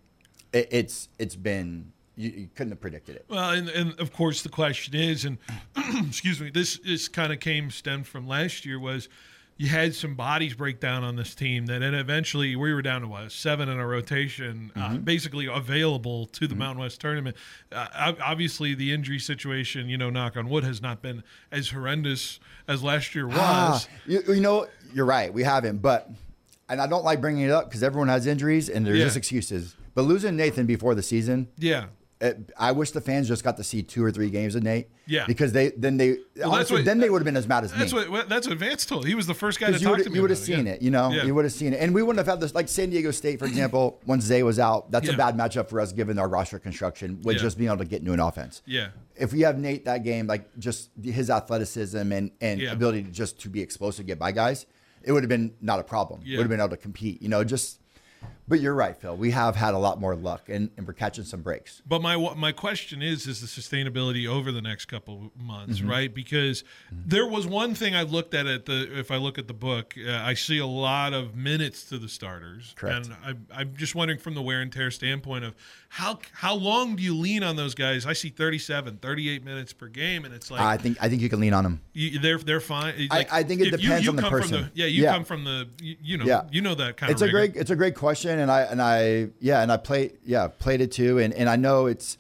J: it, it's it's been you, you couldn't have predicted it.
C: Well, and, and of course the question is, and excuse me, this this kind of came stemmed from last year was. You had some bodies break down on this team that, and eventually we were down to what seven in a rotation, mm-hmm. uh, basically available to the mm-hmm. Mountain West tournament. Uh, obviously, the injury situation, you know, knock on wood, has not been as horrendous as last year was.
J: Ah, you, you know, you're right. We haven't, but and I don't like bringing it up because everyone has injuries and there's
C: yeah.
J: just excuses. But losing Nathan before the season,
C: yeah.
J: It, I wish the fans just got to see two or three games of Nate.
C: Yeah,
J: because they then they well, honestly, what, then they would have been as mad as
C: that's
J: me.
C: What that's what Vance told. He was the first guy to talk to me.
J: You would have
C: about
J: seen
C: it,
J: it, you know.
C: Yeah.
J: You would have seen it, and we wouldn't have had this like San Diego State, for example. When Zay was out, that's
C: yeah.
J: a bad matchup for us given our roster construction with
C: yeah.
J: just being able to get into an offense.
C: Yeah.
J: If we have Nate that game, like just his athleticism and and
C: yeah.
J: ability to just to be explosive, get by guys, it would have been not a problem.
C: Yeah.
J: Would have been able to compete. You know, just. But you're right, Phil. We have had a lot more luck, and, and we're catching some breaks.
C: But my my question is, is the sustainability over the next couple of months, mm-hmm. right? Because mm-hmm. there was one thing I looked at at the if I look at the book, uh, I see a lot of minutes to the starters.
J: Correct.
C: And I, I'm just wondering from the wear and tear standpoint of how how long do you lean on those guys? I see thirty-seven, thirty-eight minutes per game, and it's like
J: I think I think you can lean on them.
C: You, they're they're fine.
J: Like, I, I think it depends
C: you, you
J: on the
C: come
J: person.
C: From the, yeah, you
J: yeah.
C: come from the you, you know
J: yeah.
C: you know that kind
J: it's
C: of.
J: It's a
C: rigor.
J: great it's a great question. And I and I yeah and I played yeah played it too and, and I know it's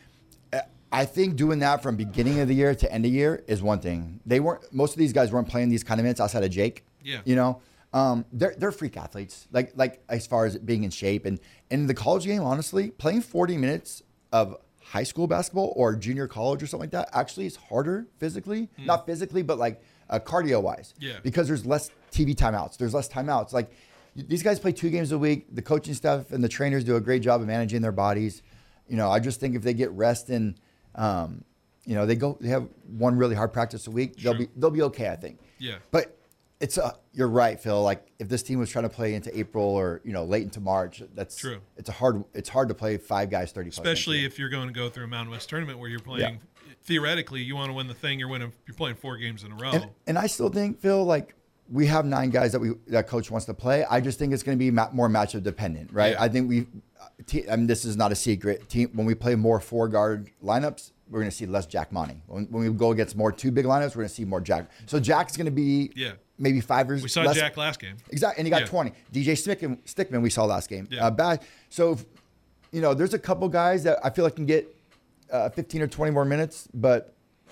J: I think doing that from beginning of the year to end of year is one thing. They weren't most of these guys weren't playing these kind of minutes outside of Jake.
C: Yeah.
J: You know, um, they're they're freak athletes. Like like as far as being in shape and in the college game, honestly, playing forty minutes of high school basketball or junior college or something like that actually is harder physically, mm. not physically, but like uh, cardio wise.
C: Yeah.
J: Because there's less T V timeouts. There's less timeouts. Like. These guys play two games a week. The coaching staff and the trainers do a great job of managing their bodies. You know, I just think if they get rest and, um, you know, they go, they have one really hard practice a week,
C: Sure.
J: they'll be, they'll be okay, I think.
C: Yeah.
J: But it's a, you're right, Phil. Like if this team was trying to play into April or, you know, late into March, that's
C: true.
J: It's a hard, it's hard to play five guys, thirty plus.
C: Especially if you're going to go through a Mountain West tournament where you're playing, yeah. theoretically, you want to win the thing. You're winning, you're playing four games in a row.
J: And, and I still think, Phil, like, we have nine guys that we that coach wants to play. I just think it's going to be ma- more matchup dependent, right?
C: Yeah.
J: I think we, te- I mean, this is not a secret. Team when we play more four guard lineups, we're going to see less Jack Monty. When, when we go against more two big lineups, we're going to see more Jack. So Jack's going to be
C: yeah.
J: maybe five years.
C: We saw
J: less.
C: Jack last game.
J: Exactly, and he got
C: yeah.
J: twenty. D J Stickman, Stickman we saw last game.
C: Yeah.
J: Uh, bad. So, if, you know, there's a couple guys that I feel like can get uh, fifteen or twenty more minutes, but.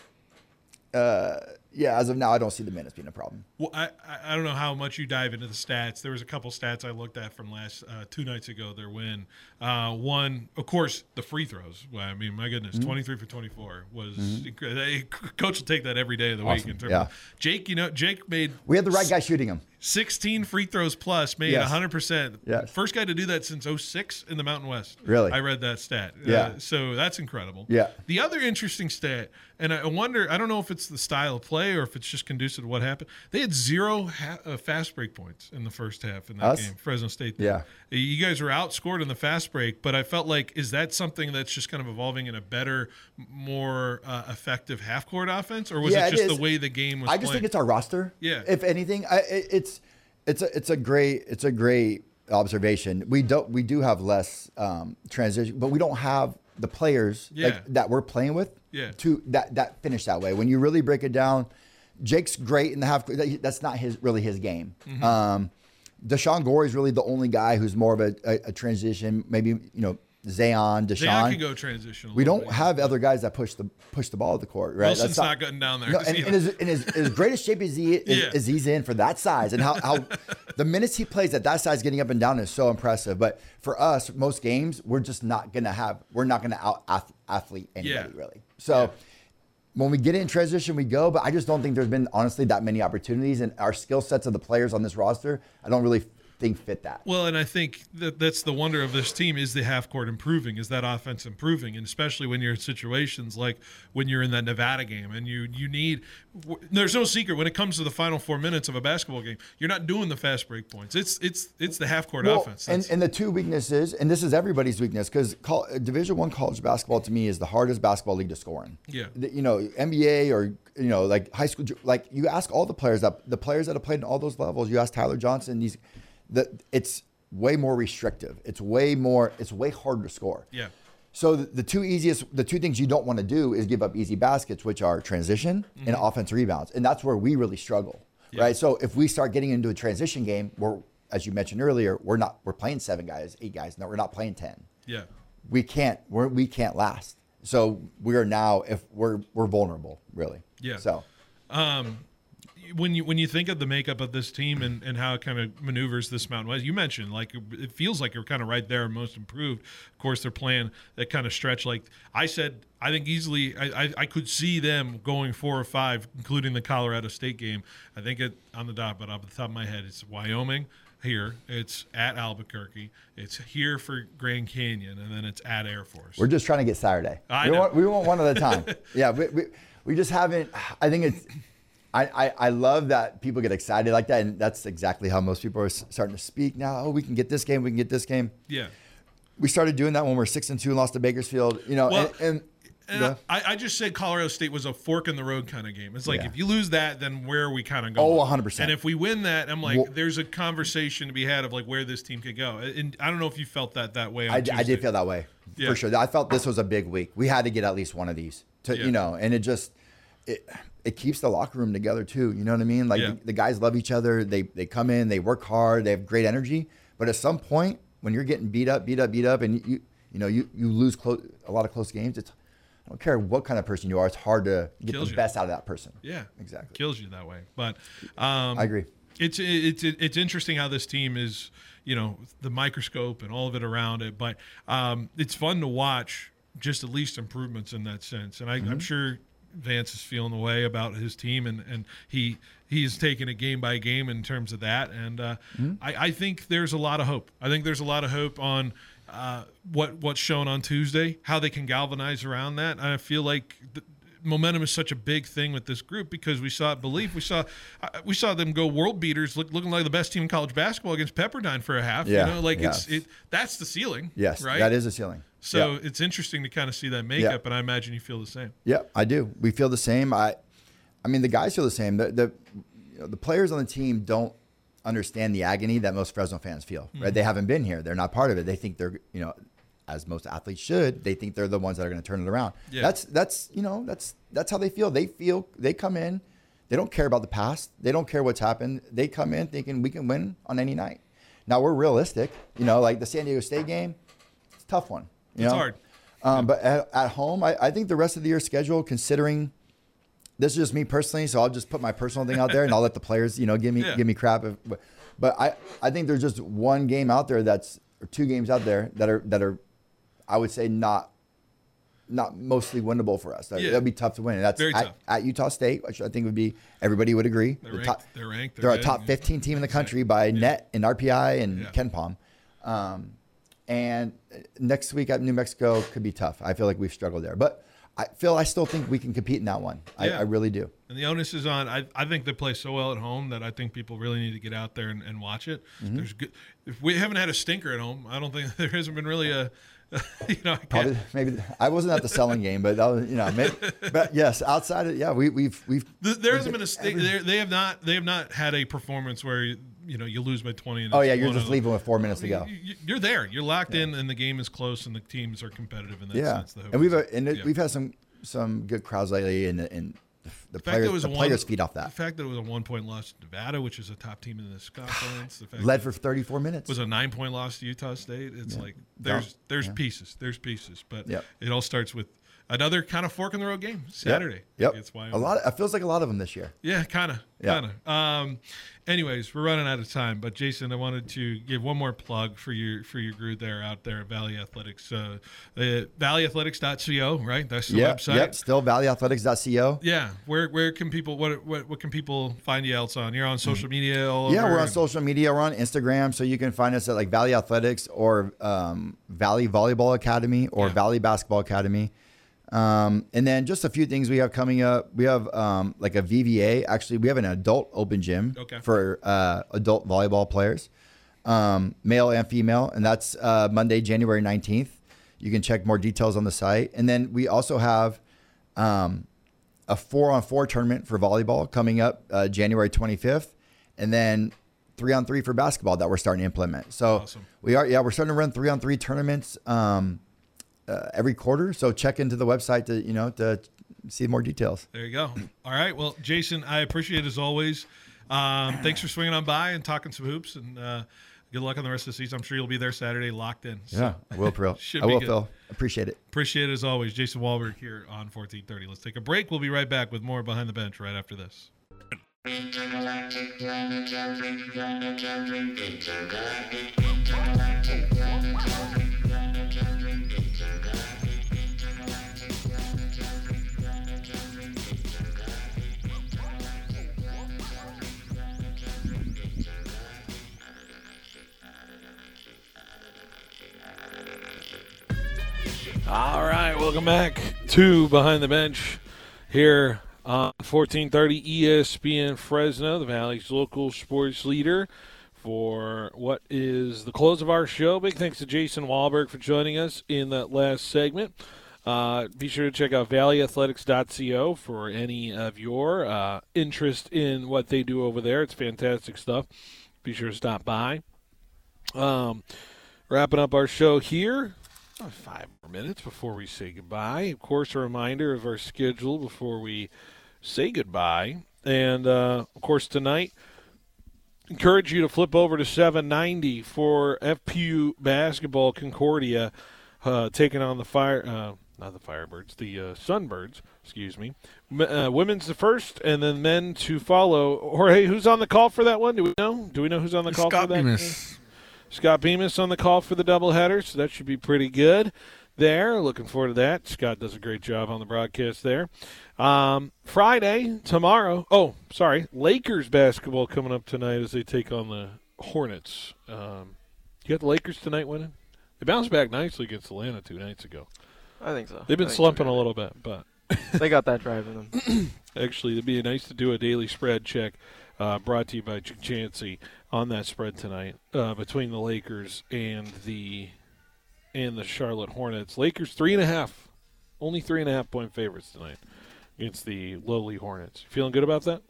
J: Uh, Yeah, as of now, I don't see the minutes being a problem.
C: Well, I, I don't know how much you dive into the stats. There was a couple stats I looked at from last uh, two nights ago, their win. Uh, one, of course, the free throws. Well, I mean, my goodness, mm-hmm. twenty-three for twenty-four was mm-hmm. – coach will take that every day of the
J: awesome.
C: week. In terms
J: yeah.
C: of, Jake, you know, Jake made –
J: We had the right guy shooting him.
C: sixteen free throws plus, made
J: yes.
C: one hundred percent.
J: Yes.
C: First guy to do that since oh six in the Mountain West.
J: Really?
C: I read that stat.
J: Yeah.
C: Uh, so that's incredible.
J: Yeah.
C: The other interesting stat, and I wonder, I don't know if it's the style of play or if it's just conducive to what happened. They had zero ha- uh, fast break points in the first half in that
J: Us?
C: game. Fresno State.
J: Yeah.
C: You guys were outscored in the fast break, but I felt like, is that something that's just kind of evolving in a better, more uh, effective half court offense? Or was
J: yeah,
C: it just
J: it
C: the way the game was
J: I just
C: playing?
J: think it's our roster.
C: Yeah.
J: If anything, I, it, it's it's a it's a great it's a great observation. We don't we do have less um, transition, but we don't have the players
C: Yeah.
J: like, that we're playing with
C: Yeah.
J: to that that finish that way. When you really break it down, Jake's great in the half. That's not his really his game.
C: Mm-hmm.
J: Um, Deshaun Gore is really the only guy who's more of a, a, a transition. Maybe you know Zayon, Deshaun.
C: Zayon can go transition. a
J: We
C: little
J: don't
C: bit.
J: have other guys that push the push the ball at the court, right?
C: Wilson's
J: That's
C: not, getting down there.
J: No,
C: 'cause
J: and,
C: he-
J: and as, in his, as greatest shape as he is,
C: Yeah.
J: as he's in for that size, and how, how the minutes he plays at that size, getting up and down is so impressive. But for us, most games, we're just not gonna have. We're not gonna out ath- athlete anybody
C: Yeah.
J: really. So.
C: Yeah.
J: When we get in transition, we go, but I just don't think there's been, honestly, that many opportunities. And our skill sets of the players on this roster, I don't really think fit that.
C: Well, and I think that that's the wonder of this team is the half court improving, is that offense improving, and especially when you're in situations like when you're in that Nevada game and you you need. There's no secret when it comes to the final four minutes of a basketball game, you're not doing the fast break points. It's it's it's the half court
J: Well,
C: offense.
J: And,
C: That's-
J: and the two weaknesses, and this is everybody's weakness, because Division One college basketball to me is the hardest basketball league to score in.
C: Yeah.
J: The- you know, N B A or you know, like high school, like you ask all the players that the players that have played in all those levels. You ask Tyler Johnson, these, the it's way more restrictive. It's way more. It's way harder to score.
C: Yeah.
J: So the, the two easiest, the two things you don't want to do is give up easy baskets, which are transition
C: Mm-hmm.
J: and offense rebounds, and that's where we really struggle,
C: Yeah.
J: right? So if we start getting into a transition game, we're, as you mentioned earlier, we're not we're playing seven guys, eight guys. No, we're not playing ten.
C: yeah.
J: We can't. We're we can't last. So we are now if we're we're vulnerable, really.
C: Yeah.
J: So
C: Um, when you when you think of the makeup of this team and, and how it kind of maneuvers this Mountain West, you mentioned like it feels like you're kind of right there, most improved. Of course, they're playing that kind of stretch. Like I said, I think easily I, I, I could see them going four or five, including the Colorado State game. I think it on the dot, but off the top of my head, it's Wyoming here, it's at Albuquerque, it's here for Grand Canyon, and then it's at Air Force.
J: we're just trying to get Saturday.
C: I
J: we
C: know.
J: want we want one at a time. yeah. We, we we just haven't. I think it's. I, I, I love that people get excited like that, and that's exactly how most people are s- starting to speak now. Oh, we can get this game, we can get this game.
C: Yeah.
J: We started doing that when we we're six and two and lost to Bakersfield. You know,
C: Well,
J: and, and,
C: And
J: yeah.
C: I, I just said Colorado State was a fork in the road kind of game. It's like
J: Yeah.
C: if you lose that, then where are we kind of going?
J: Oh, one hundred percent.
C: And if we win that, I'm like,
J: Well-
C: there's a conversation to be had of like where this team could go. And I don't know if you felt that that way. On
J: I, d- I
C: Tuesday.
J: did feel that way
C: Yeah.
J: for sure. I felt this was a big week. We had to get at least one of these, to
C: Yeah.
J: you know, and it just it it keeps the locker room together too. You know what I mean? Like
C: Yeah.
J: the, the guys love each other. They they come in, they work hard, they have great energy. But at some point, when you're getting beat up, beat up, beat up, and you you know you you lose close, a lot of close games, it's I don't care what kind of person you are. It's hard to get
C: Kills
J: the
C: you.
J: best out of that person.
C: Yeah,
J: exactly.
C: Kills you that way. But um,
J: I agree.
C: It's it's it's interesting how this team is, you know, the microscope and all of it around it. But um, it's fun to watch just at least improvements in that sense. And I,
J: Mm-hmm.
C: I'm sure Vance is feeling the way about his team, and, and he he's taking it game by game in terms of that. And uh,
J: Mm-hmm.
C: I, I think there's a lot of hope. I think there's a lot of hope on uh, what what's shown on Tuesday, how they can galvanize around that. And I feel like the, momentum is such a big thing with this group because we saw belief. We saw uh, we saw them go world beaters, look, looking like the best team in college basketball against Pepperdine for a half.
J: Yeah,
C: You know, like
J: yes.
C: it's it that's the ceiling.
J: Yes,
C: right.
J: that is a ceiling.
C: So
J: Yeah.
C: it's interesting to kind of see that makeup, and I imagine you feel the same.
J: Yeah, I do. We feel the same. I, I mean, the guys feel the same. The the, you know, the players on the team don't understand the agony that most Fresno fans feel. Right?
C: Mm-hmm.
J: They haven't been here. They're not part of it. They think they're, you know, as most athletes should. They think they're the ones that are going to turn it around.
C: Yeah.
J: That's that's you know that's that's how they feel. They feel they come in. They don't care about the past. They don't care what's happened. They come in thinking we can win on any night. Now we're realistic. You know, like the San Diego State game, it's a tough one. You
C: It's
J: know?
C: hard.
J: Um, but at, at home, I, I think the rest of the year schedule, considering this is just me personally, so I'll just put my personal thing out there, and I'll let the players, you know, give me
C: Yeah.
J: give me crap. If, but but I, I think there's just one game out there that's or two games out there that are that are, I would say not not mostly winnable for us. That,
C: Yeah.
J: That'd be tough to win. And that's
C: Very
J: at,
C: tough.
J: at Utah State, which I think would be everybody would agree.
C: They're
J: The
C: ranked.
J: top-
C: They're ranked.
J: they're a
C: good.
J: top fifteen team in the country by net and R P I and
C: Yeah.
J: Ken Palm. Um, and next week at New Mexico could be tough. I feel like we've struggled there, but I feel I still think we can compete in that one. I,
C: Yeah.
J: I really do.
C: And the onus is on. I, I think they play so well at home that I think people really need to get out there and, and watch it.
J: Mm-hmm.
C: There's good. If we haven't had a stinker at home, I don't think there hasn't been really a. You know, I can't-
J: Probably maybe I wasn't at the selling game, but that was, you know, maybe, but yes, outside of yeah, we, we've we've
C: Th- there hasn't been a st-
J: every-
C: there- they have not they have not had a performance where you, you know you lose by twenty. And
J: Oh
C: it's
J: yeah, you're
C: one
J: just
C: of the-
J: leaving with four minutes to go.
C: You- you- You're there. You're locked in, and the game is close, and the teams are competitive in that
J: Yeah,
C: sense. The hope
J: and we've
C: is-
J: uh, and it,
C: yeah.
J: we've had some some good crowds lately, and and the, the
C: The fact that
J: players
C: it was
J: the
C: a
J: players
C: one,
J: feed off
C: The
J: that.
C: fact that it was a one-point loss to Nevada, which is a top team in this conference. The fact
J: Led
C: that
J: for thirty-four
C: it
J: minutes.
C: was a nine-point loss to Utah State. It's like there's there's
J: Yeah.
C: pieces, there's pieces, but
J: Yep.
C: it all starts with another kind of fork in the road game Saturday.
J: Yep.
C: It's why
J: a lot. Of, it feels like a lot of them this year.
C: Yeah, kind of.
J: Yeah.
C: Kind of. Um, anyways, we're running out of time, but Jason, I wanted to give one more plug for your for your group there out there at Valley Athletics. Uh, uh, valley athletics dot co, right? That's the
J: Yep,
C: website.
J: Yep. Still valley athletics dot co.
C: Yeah. Where where can people what what what can people find you else on? You're on social media all
J: Yeah,
C: over.
J: we're on
C: and-
J: social media. We're on Instagram, so you can find us at like Valley Athletics or um, Valley Volleyball Academy or
C: Yeah.
J: Valley Basketball Academy. Um, and then just a few things we have coming up. We have um, like a V V A. Actually, we have an adult open gym
C: Okay.
J: for uh, adult volleyball players, um, male and female, and that's uh, Monday, January nineteenth. You can check more details on the site. And then we also have um, a four-on-four tournament for volleyball coming up uh, January twenty-fifth, and then three-on-three for basketball that we're starting to implement. So
C: Awesome.
J: we are, yeah, we're starting to run three-on-three tournaments um, uh, every quarter. So check into the website to you know to see more details.
C: There you go. All right. Well, Jason, I appreciate it as always. Um, thanks for swinging on by and talking some hoops, and uh, good luck on the rest of the season. I'm sure you'll be there Saturday, locked in. So,
J: Yeah, I will, Phil.
C: should
J: I
C: be
J: will,
C: good.
J: Phil. Appreciate it.
C: Appreciate it as always. Jason Wahlberg here on fourteen thirty. Let's take a break. We'll be right back with more Behind the Bench right after this.
B: All right, welcome back to Behind the Bench here on fourteen thirty E S P N Fresno, the Valley's local sports leader, for what is the close of our show. Big thanks to Jason Wahlberg for joining us in that last segment. Uh, be sure to check out valley athletics dot co for any of your uh, interest in what they do over there. It's fantastic stuff. Be sure to stop by. Um, wrapping up our show here. Five more minutes before we say goodbye. Of course, a reminder of our schedule before we say goodbye. And, uh, of course, tonight, encourage you to flip over to seven ninety for F P U basketball. Concordia uh, taking on the fire, uh, not the Firebirds, the uh, Sunbirds, excuse me. M- uh, women's the first, and then men to follow. Jorge, who's on the call for that one? Do we know? Do we know who's on the call
F: Scott
B: for that?
F: Bemis.
B: Scott Bemis on the call for the doubleheader, so that should be pretty good there. Looking forward to that. Scott does a great job on the broadcast there. Um, Friday, tomorrow, oh, sorry, Lakers basketball coming up tonight as they take on the Hornets. Um, you got the Lakers tonight winning? They bounced back nicely against Atlanta two nights ago.
E: I think so.
B: They've been
E: I think
B: slumping
E: so,
B: a
E: yeah.
B: little bit, but
E: They got that drive in them.
B: actually, it'd be nice to do a daily spread check uh, brought to you by Chansey on that spread tonight uh, between the Lakers and the and the Charlotte Hornets. Lakers three and a half, only three and a half point favorites tonight against the lowly Hornets. Feeling good about that?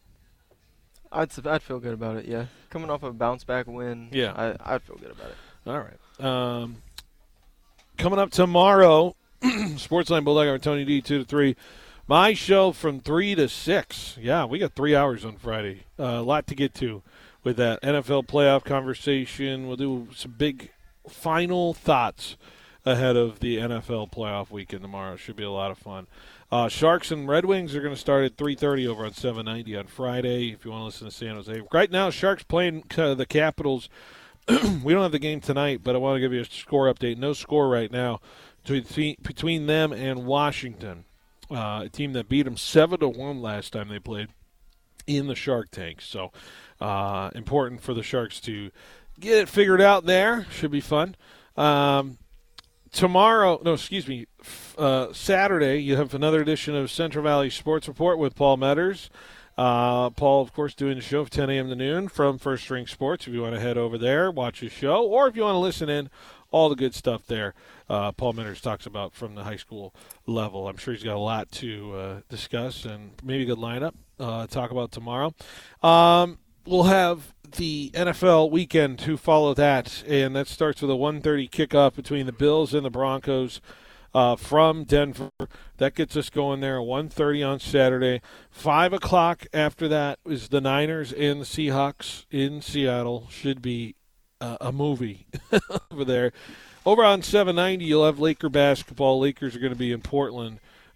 E: I'd s- I'd feel good about it. Yeah, coming off a bounce back win.
B: Yeah.
E: I I'd feel good about it.
B: All right. Um, coming up tomorrow, Sportsline Bulldog or Tony D two to three. My show from three to six. Yeah, we got three hours on Friday. Uh, a lot to get to with that N F L playoff conversation. We'll do some big final thoughts ahead of the N F L playoff weekend tomorrow. Should be a lot of fun. Uh, Sharks and Red Wings are going to start at three thirty over on seven ninety on Friday if you want to listen to San Jose. Right now, Sharks playing uh, the Capitals. We don't have the game tonight, but I want to give you a score update. No score right now between, between them and Washington, uh, a team that beat them seven to one last time they played in the Shark Tank. So uh, important for the Sharks to get it figured out there. Should be fun. Um, tomorrow, no, excuse me, uh, Saturday, you have another edition of Central Valley Sports Report with Paul Metters. Uh, Paul, of course, doing the show from ten a.m. to noon from First String Sports. If you want to head over there, watch his show, or if you want to listen in, all the good stuff there. Uh, Paul Metters talks about from the high school level. I'm sure he's got a lot to uh, discuss and maybe a good lineup uh, talk about tomorrow. Um, we'll have the N F L weekend to follow that, and that starts with a one thirty kickoff between the Bills and the Broncos uh, from Denver. That gets us going there at one thirty on Saturday. five o'clock after that is the Niners and the Seahawks in Seattle. Should be uh, a movie over there. Over on seven ninety, you'll have Laker basketball. Lakers are going to be in Portland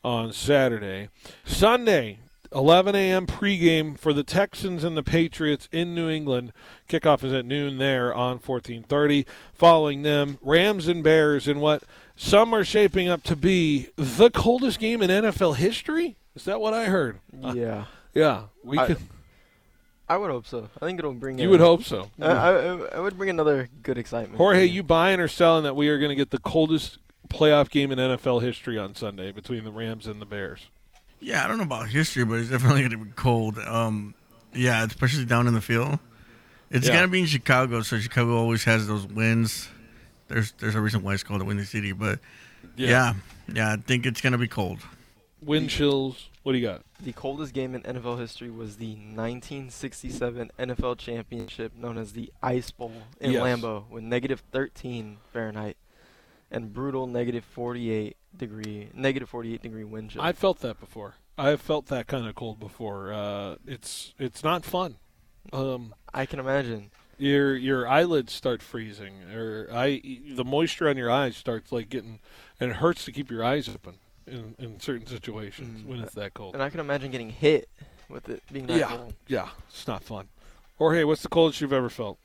B: on Saturday. Sunday, eleven a.m. pregame for the Texans and the Patriots in New England. Kickoff is at noon there on fourteen thirty. Following them, Rams and Bears in what some are shaping up to be the coldest game in N F L history. Is that what I heard?
E: Yeah.
B: Uh, yeah. We
E: I,
B: could.
E: I would hope so. I think it'll bring.
B: You
E: in,
B: would hope so.
E: I, I, I would bring another good excitement.
B: Jorge, you buying or selling that we are going to get the coldest playoff game in N F L history on Sunday between the Rams and the Bears?
F: Yeah, I don't know about history, but it's definitely going to be cold. Um, yeah, especially down in the field. It's
B: Yeah.
F: going to be in Chicago, so Chicago always has those winds. There's there's a reason why it's called the Windy City, but
B: Yeah.
F: yeah, yeah, I think it's going to be cold.
B: Wind chills. What do you got?
E: The coldest game in N F L history was the nineteen sixty-seven N F L Championship, known as the Ice Bowl in
B: Yes.
E: Lambeau, with negative thirteen Fahrenheit and brutal negative forty-eight degree, negative forty-eight degree wind chill.
B: I felt that before. I have felt that kind of cold before. Uh, it's it's not fun. Um,
E: I can imagine.
B: your your eyelids start freezing, or I the moisture on your eyes starts like getting, and it hurts to keep your eyes open in, in certain situations
E: Mm.
B: when it's that cold.
E: And I can imagine getting hit with it being that
B: Yeah,
E: cold.
B: yeah, it's not fun. Jorge, what's the coldest you've ever felt?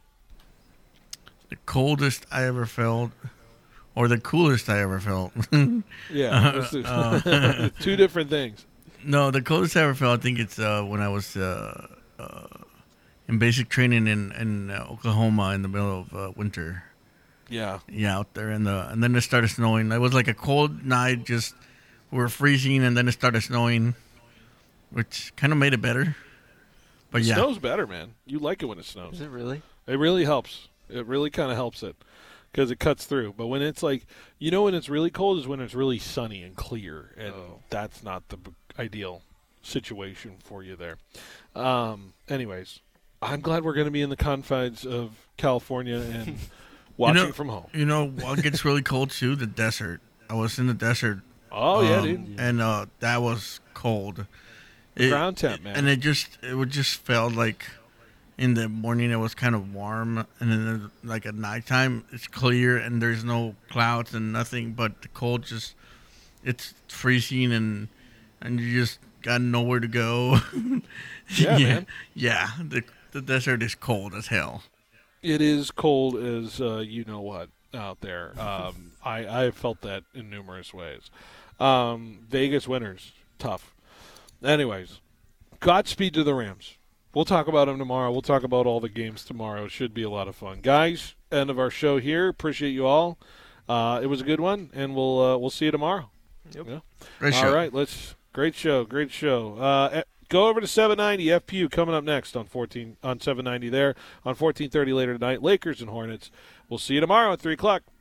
F: The coldest I ever felt, or the coolest I ever felt.
B: Yeah,
F: Uh,
B: it's-
F: uh,
B: two different things.
F: No, the coldest I ever felt, I think it's uh, when I was uh, uh, in basic training in, in uh, Oklahoma in the middle of uh, winter.
B: Yeah,
F: Yeah, out there, and the and then it started snowing. It was like a cold night, just we were freezing, and then it started snowing, which kind of made it better. But
B: it
F: yeah,
B: snows better, man. You like it when it snows.
E: Is it really?
B: It really helps. It really kind of helps it because it cuts through. But when it's like, you know, when it's really cold is when it's really sunny and clear, and
E: Oh.
B: that's not the b- ideal situation for you there. Um, anyways, I'm glad we're going to be in the confines of California and watching
F: you know,
B: from home.
F: You know what gets really cold too? The desert. I was in the desert.
B: Oh yeah,
F: um,
B: dude.
F: And uh, that was cold.
B: The ground temp, man.
F: And it just it would just felt like in the morning it was kind of warm, and then like at nighttime it's clear and there's no clouds and nothing, but the cold just it's freezing and and you just got nowhere to go.
B: Yeah, man.
F: Yeah, the the desert is cold as hell.
B: It is cold as uh, you know what out there. Um, I I have felt that in numerous ways. Um, Vegas winters tough. Anyways, Godspeed to the Rams. We'll talk about them tomorrow. We'll talk about all the games tomorrow. It should be a lot of fun, guys. End of our show here. Appreciate you all. Uh, it was a good one, and we'll uh, we'll see you tomorrow.
E: Yep.
B: Yeah.
F: Great
B: All
F: show.
B: right, let's. Great show, great show. Uh, eh, go over to seven ninety F P U coming up next on fourteen on seven ninety there on fourteen thirty later tonight. Lakers and Hornets. We'll see you tomorrow at three o'clock.